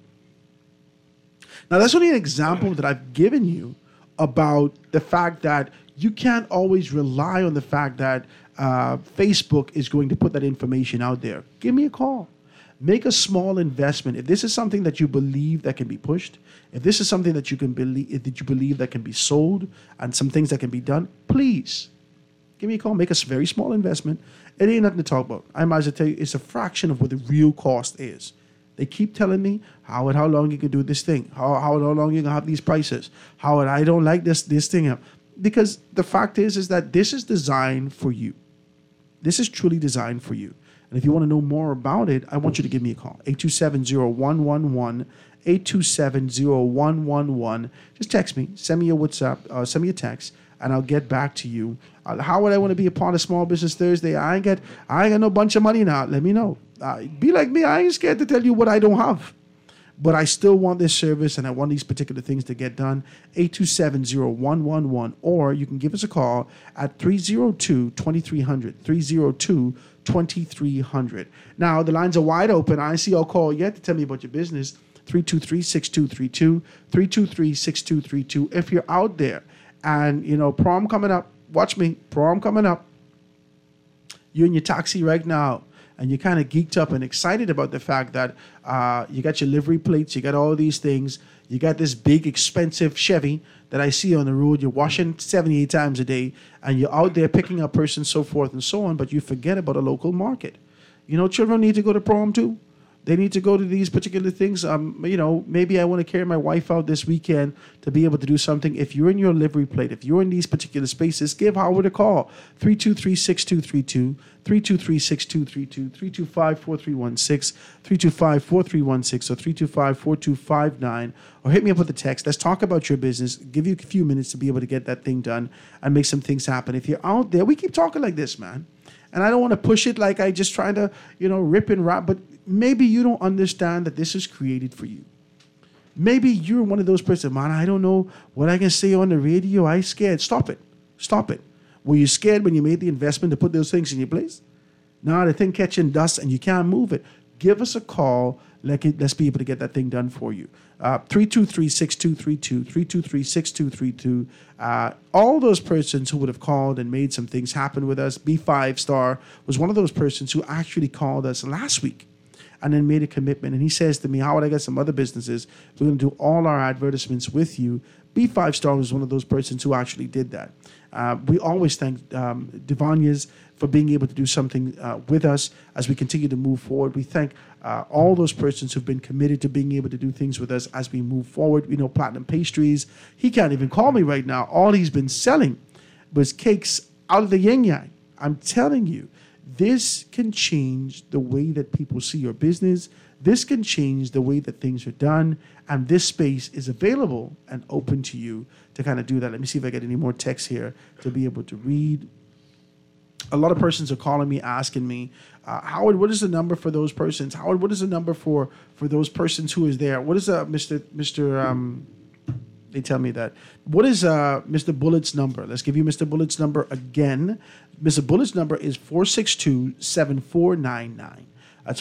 Now, that's only an example that I've given you about the fact that you can't always rely on the fact that Facebook is going to put that information out there. Give me a call. Make a small investment. If this is something that you believe that can be pushed, if this is something that you believe that can be sold, and some things that can be done, please Give me a call. Make a very small investment. It ain't nothing to talk about. I might as well tell you, it's a fraction of what the real cost is. They keep telling me, Howard, how long you can do this thing? How long you can have these prices? Howard, I don't like this thing. Because the fact is that this is designed for you. This is truly designed for you. And if you want to know more about it, I want you to give me a call. 827-0111, 827-0111. Just text me. Send me a WhatsApp. Send me a text, and I'll get back to you. How would I want to be a part of Small Business Thursday? I ain't got no bunch of money now. Let me know. Be like me. I ain't scared to tell you what I don't have. But I still want this service, and I want these particular things to get done. 827-0111. Or you can give us a call at 302-2300. 302-2300. Now, the lines are wide open. I see your call yet to tell me about your business. 323-6232. 323-6232. If you're out there and, prom coming up, watch me, prom coming up. You're in your taxi right now, and you're kind of geeked up and excited about the fact that you got your livery plates, you got all these things, you got this big, expensive Chevy that I see on the road, you're washing 78 times a day, and you're out there picking up persons, so forth and so on, but you forget about a local market. Children need to go to prom too. They need to go to these particular things. Maybe I want to carry my wife out this weekend to be able to do something. If you're in your livery plate, if you're in these particular spaces, give Howard a call. 323-6232, 323-6232, 325-4316, 325-4316, or 325-4259, or hit me up with a text. Let's talk about your business. Give you a few minutes to be able to get that thing done and make some things happen. If you're out there, we keep talking like this, man. And I don't want to push it like I just trying to, rip and rap, but maybe you don't understand that this is created for you. Maybe you're one of those persons, man, I don't know what I can say on the radio. I'm scared. Stop it. Were you scared when you made the investment to put those things in your place? Now the thing catching dust and you can't move it. Give us a call. Let's be able to get that thing done for you. 323-6232, 323-6232. All those persons who would have called and made some things happen with us. B5 Star was one of those persons who actually called us last week and then made a commitment. And he says to me, Howard, I got some other businesses. We're going to do all our advertisements with you. B5 Star was one of those persons who actually did that. We always thank Devonia's for being able to do something with us as we continue to move forward. We thank all those persons who've been committed to being able to do things with us as we move forward. Platinum Pastries. He can't even call me right now. All he's been selling was cakes out of the yin-yang. I'm telling you, this can change the way that people see your business. This can change the way that things are done. And this space is available and open to you to kind of do that. Let me see if I get any more text here to be able to read. A lot of persons are calling me, asking me, Howard, what is the number for those persons? Howard, what is the number for those persons who is there? What is Mr. They tell me that. What is Mr. Bullett's number? Let's give you Mr. Bullett's number again. Mr. Bullett's number is 462-7499. That's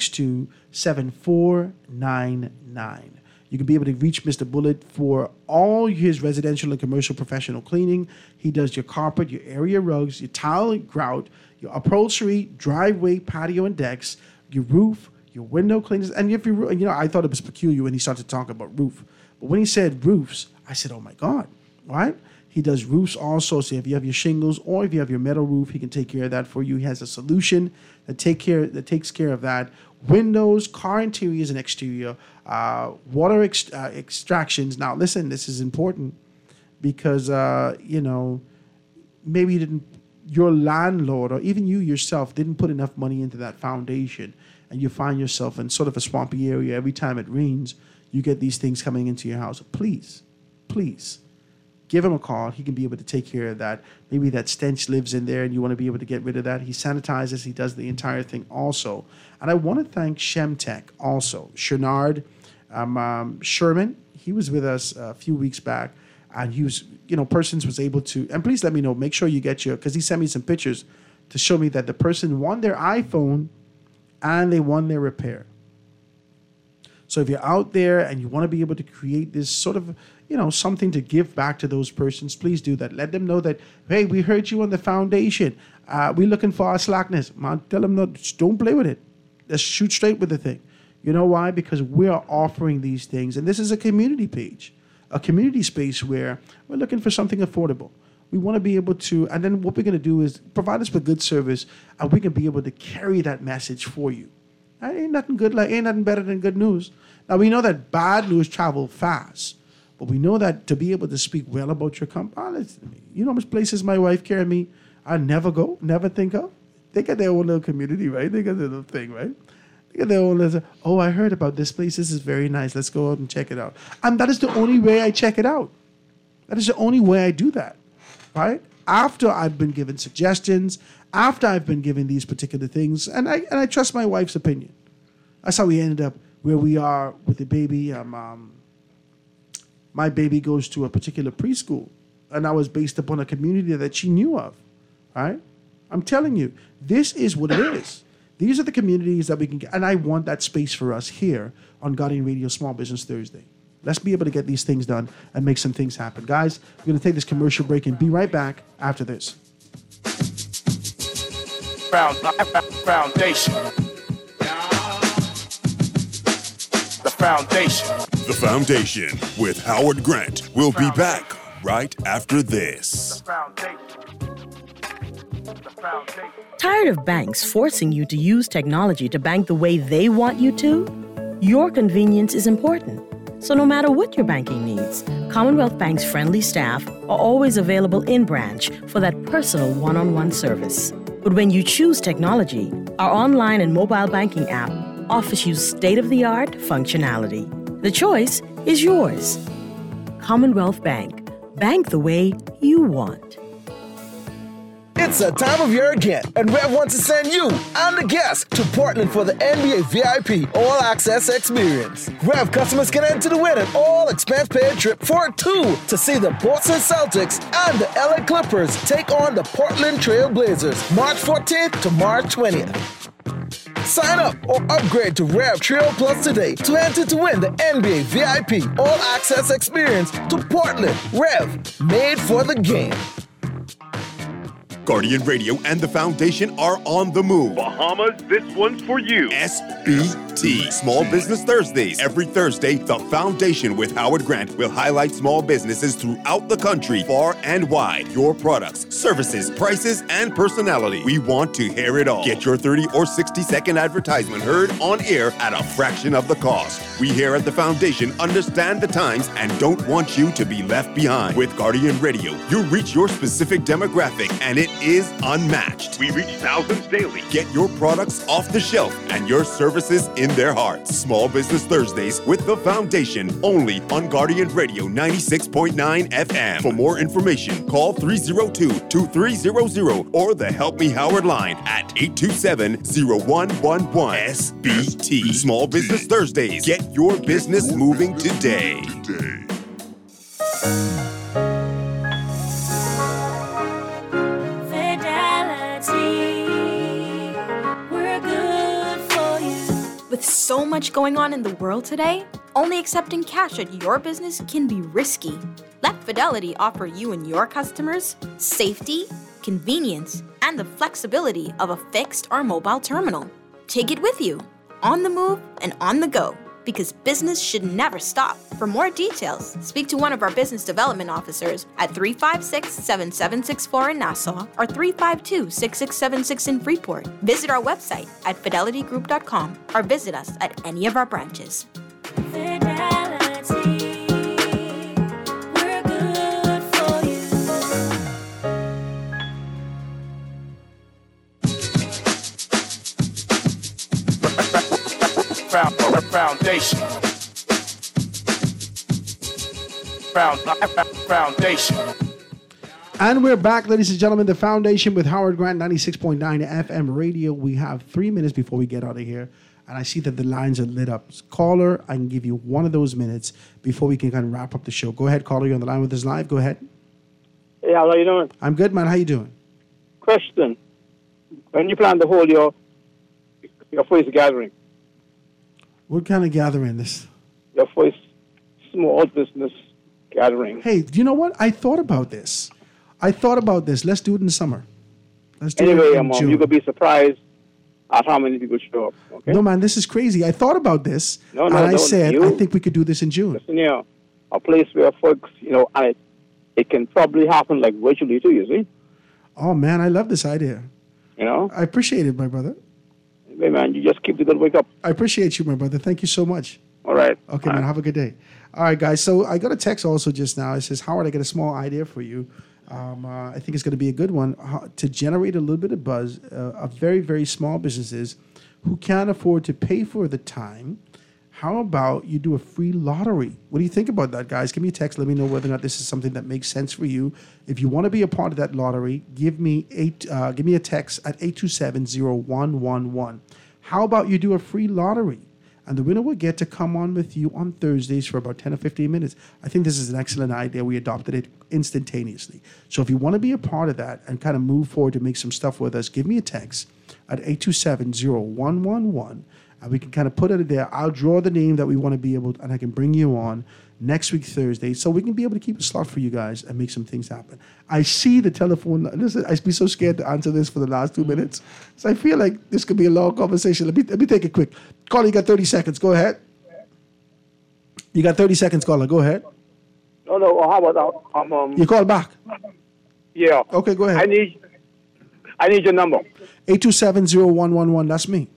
462-7499. You can be able to reach Mr. Bullitt for all his residential and commercial professional cleaning. He does your carpet, your area rugs, your tile and grout, your upholstery, driveway, patio and decks, your roof, your window cleaners. And if you, I thought it was peculiar when he started to talk about roof. But when he said roofs, I said, oh my God, right? He does roofs also. So if you have your shingles or if you have your metal roof, he can take care of that for you. He has a solution that takes care of that. Windows, car interiors and exterior, water extractions. Now, listen, this is important because, maybe your landlord or even you yourself didn't put enough money into that foundation, and you find yourself in sort of a swampy area. Every time it rains, you get these things coming into your house. Please, give him a call. He can be able to take care of that. Maybe that stench lives in there and you want to be able to get rid of that. He sanitizes. He does the entire thing also. And I want to thank Shemtech also. Shenard Sherman, he was with us a few weeks back. And he was, persons was able to, and please let me know, make sure you get because he sent me some pictures to show me that the person won their iPhone and they won their repair. So if you're out there and you want to be able to create this sort of, something to give back to those persons, please do that. Let them know that, hey, we heard you on the foundation. We're looking for our slackness. Man, tell them, no, don't play with it. Let's shoot straight with the thing. You know why? Because we are offering these things. And this is a community page, a community space where we're looking for something affordable. We want to be able to, and then what we're going to do is provide us with good service, and we can be able to carry that message for you. Ain't nothing better than good news. Now, we know that bad news travel fast, but we know that to be able to speak well about your company, you know how much places my wife carried me I never go, never think of? They got their own little community, right? They got their little thing, right? They got their own little, oh, I heard about this place. This is very nice. Let's go out and check it out. And that is the only way I check it out. That is the only way I do that. Right? After I've been given suggestions, after I've been given these particular things, and I trust my wife's opinion. That's how we ended up where we are with the baby. My baby goes to a particular preschool, and I was based upon a community that she knew of. Right? I'm telling you, this is what it is. These are the communities that we can get, and I want that space for us here on Guardian Radio Small Business Thursday. Let's be able to get these things done and make some things happen. Guys, we're going to take this commercial break and be right back after this. Foundation. The Foundation. The Foundation with Howard Grant. We'll be back right after this. Tired of banks forcing you to use technology to bank the way they want you to? Your convenience is important. So no matter what your banking needs, Commonwealth Bank's friendly staff are always available in branch for that personal one-on-one service. But when you choose technology, our online and mobile banking app offers you state-of-the-art functionality. The choice is yours. Commonwealth Bank. Bank the way you want. It's that time of year again, and Rev wants to send you and the guests to Portland for the NBA VIP All Access Experience. Rev customers can enter to win an all-expense-paid trip for two to see the Boston Celtics and the LA Clippers take on the Portland Trail Blazers March 14th to March 20th. Sign up or upgrade to Rev Trio Plus today to enter to win the NBA VIP All Access Experience to Portland. Rev, made for the game. Guardian Radio and the Foundation are on the move. Bahamas, this one's for you. SBT, Small Business Thursdays. Every Thursday, the Foundation with Howard Grant will highlight small businesses throughout the country, far and wide. Your products, services, prices, and personality. We want to hear it all. Get your 30 or 60-second advertisement heard on air at a fraction of the cost. We here at the Foundation understand the times and don't want you to be left behind. With Guardian Radio, you reach your specific demographic, and it is unmatched. We reach thousands daily. Get your products off the shelf and your services in their hearts. Small Business Thursdays with the Foundation, only on Guardian Radio 96.9 FM. For more information, call 302-2300 or the Help Me Howard line at 827-0111. SBT. Small Business Thursdays. Get your business moving today. With so much going on in the world today, only accepting cash at your business can be risky. Let Fidelity offer you and your customers safety, convenience, and the flexibility of a fixed or mobile terminal. Take it with you, on the move and on the go, because business should never stop. For more details, speak to one of our business development officers at 356-7764 in Nassau or 352-6676 in Freeport. Visit our website at fidelitygroup.com or visit us at any of our branches. Foundation. Foundation. And we're back, ladies and gentlemen. The Foundation with Howard Grant, 96.9 FM radio. We have 3 minutes before we get out of here. And I see that the lines are lit up. Caller, I can give you one of those minutes before we can kind of wrap up the show. Go ahead, caller. You're on the line with us live. Go ahead. Hey, how are you doing? I'm good, man. How you doing? Question. When you plan to hold your first gathering? What kind of gathering this? Your first small business gathering. Hey, do you know what? I thought about this. Let's do it in the summer. Let's do anyway, it in June. you could be surprised at how many people show up. Okay? No, man, this is crazy. I thought about this, I said, I think we could do this in June. Listen here, a place where folks, and it can probably happen like virtually too, you see? Oh, man, I love this idea. You know? I appreciate it, my brother. Hey, man, you just keep the good wake up. I appreciate you, my brother. Thank you so much. All right. Okay, man, have a good day. All right, guys. So I got a text also just now. It says, Howard, I got a small idea for you. I think it's going to be a good one to generate a little bit of buzz of very, very small businesses who can't afford to pay for the time. How about you do a free lottery? What do you think about that, guys? Give me a text. Let me know whether or not this is something that makes sense for you. If you want to be a part of that lottery, give me a text at 827-0111. How about you do a free lottery? And the winner will get to come on with you on Thursdays for about 10 or 15 minutes. I think this is an excellent idea. We adopted it instantaneously. So if you want to be a part of that and kind of move forward to make some stuff with us, give me a text at 827-0111. And we can kind of put it there. I'll draw the name that we want to be able to, and I can bring you on next week, Thursday, so we can be able to keep a slot for you guys and make some things happen. I see the telephone. Listen, I'd be so scared to answer this for the last 2 minutes. So I feel like this could be a long conversation. Let me take it quick. Caller, you got 30 seconds. Go ahead. You got 30 seconds, caller. Go ahead. No, how about you call back? Yeah. Okay, go ahead. I need your number. 827-0111. That's me.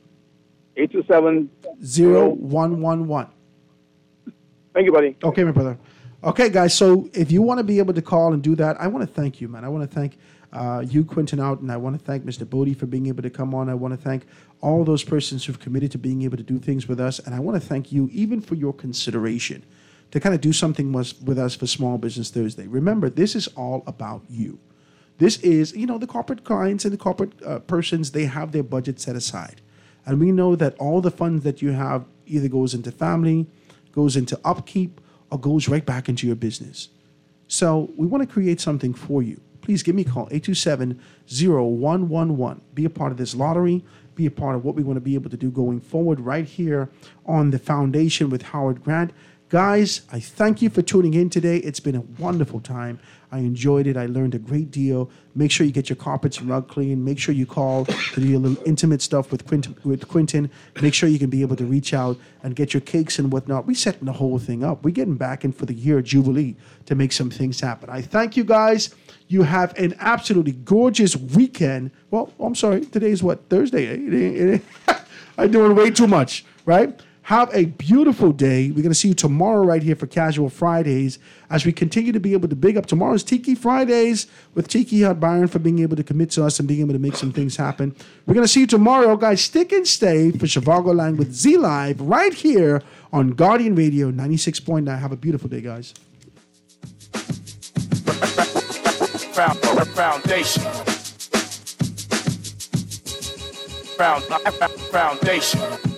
827-0111. Thank you, buddy. Okay, my brother. Okay, guys, so if you want to be able to call and do that, I want to thank you, man. I want to thank you, Quentin, out, and I want to thank Mr. Bodie for being able to come on. I want to thank all those persons who've committed to being able to do things with us, and I want to thank you even for your consideration to kind of do something with us for Small Business Thursday. Remember, this is all about you. This is, the corporate clients and the corporate persons, they have their budget set aside. And we know that all the funds that you have either goes into family, goes into upkeep, or goes right back into your business. So we want to create something for you. Please give me a call, 827-0111. Be a part of this lottery. Be a part of what we want to be able to do going forward right here on The Foundation with Howard Grant. Guys, I thank you for tuning in today. It's been a wonderful time. I enjoyed it. I learned a great deal. Make sure you get your carpets and rug clean. Make sure you call to do your little intimate stuff with Quentin. Make sure you can be able to reach out and get your cakes and whatnot. We're setting the whole thing up. We're getting back in for the year Jubilee to make some things happen. I thank you guys. You have an absolutely gorgeous weekend. Well, I'm sorry. Today's what? Thursday. I'm doing way too much, right? Have a beautiful day. We're going to see you tomorrow right here for Casual Fridays as we continue to be able to big up tomorrow's Tiki Fridays with Tiki Hot Byron for being able to commit to us and being able to make some things happen. We're going to see you tomorrow, guys. Stick and stay for Chivago Lang with Z Live right here on Guardian Radio 96.9. Have a beautiful day, guys. Foundation. Foundation.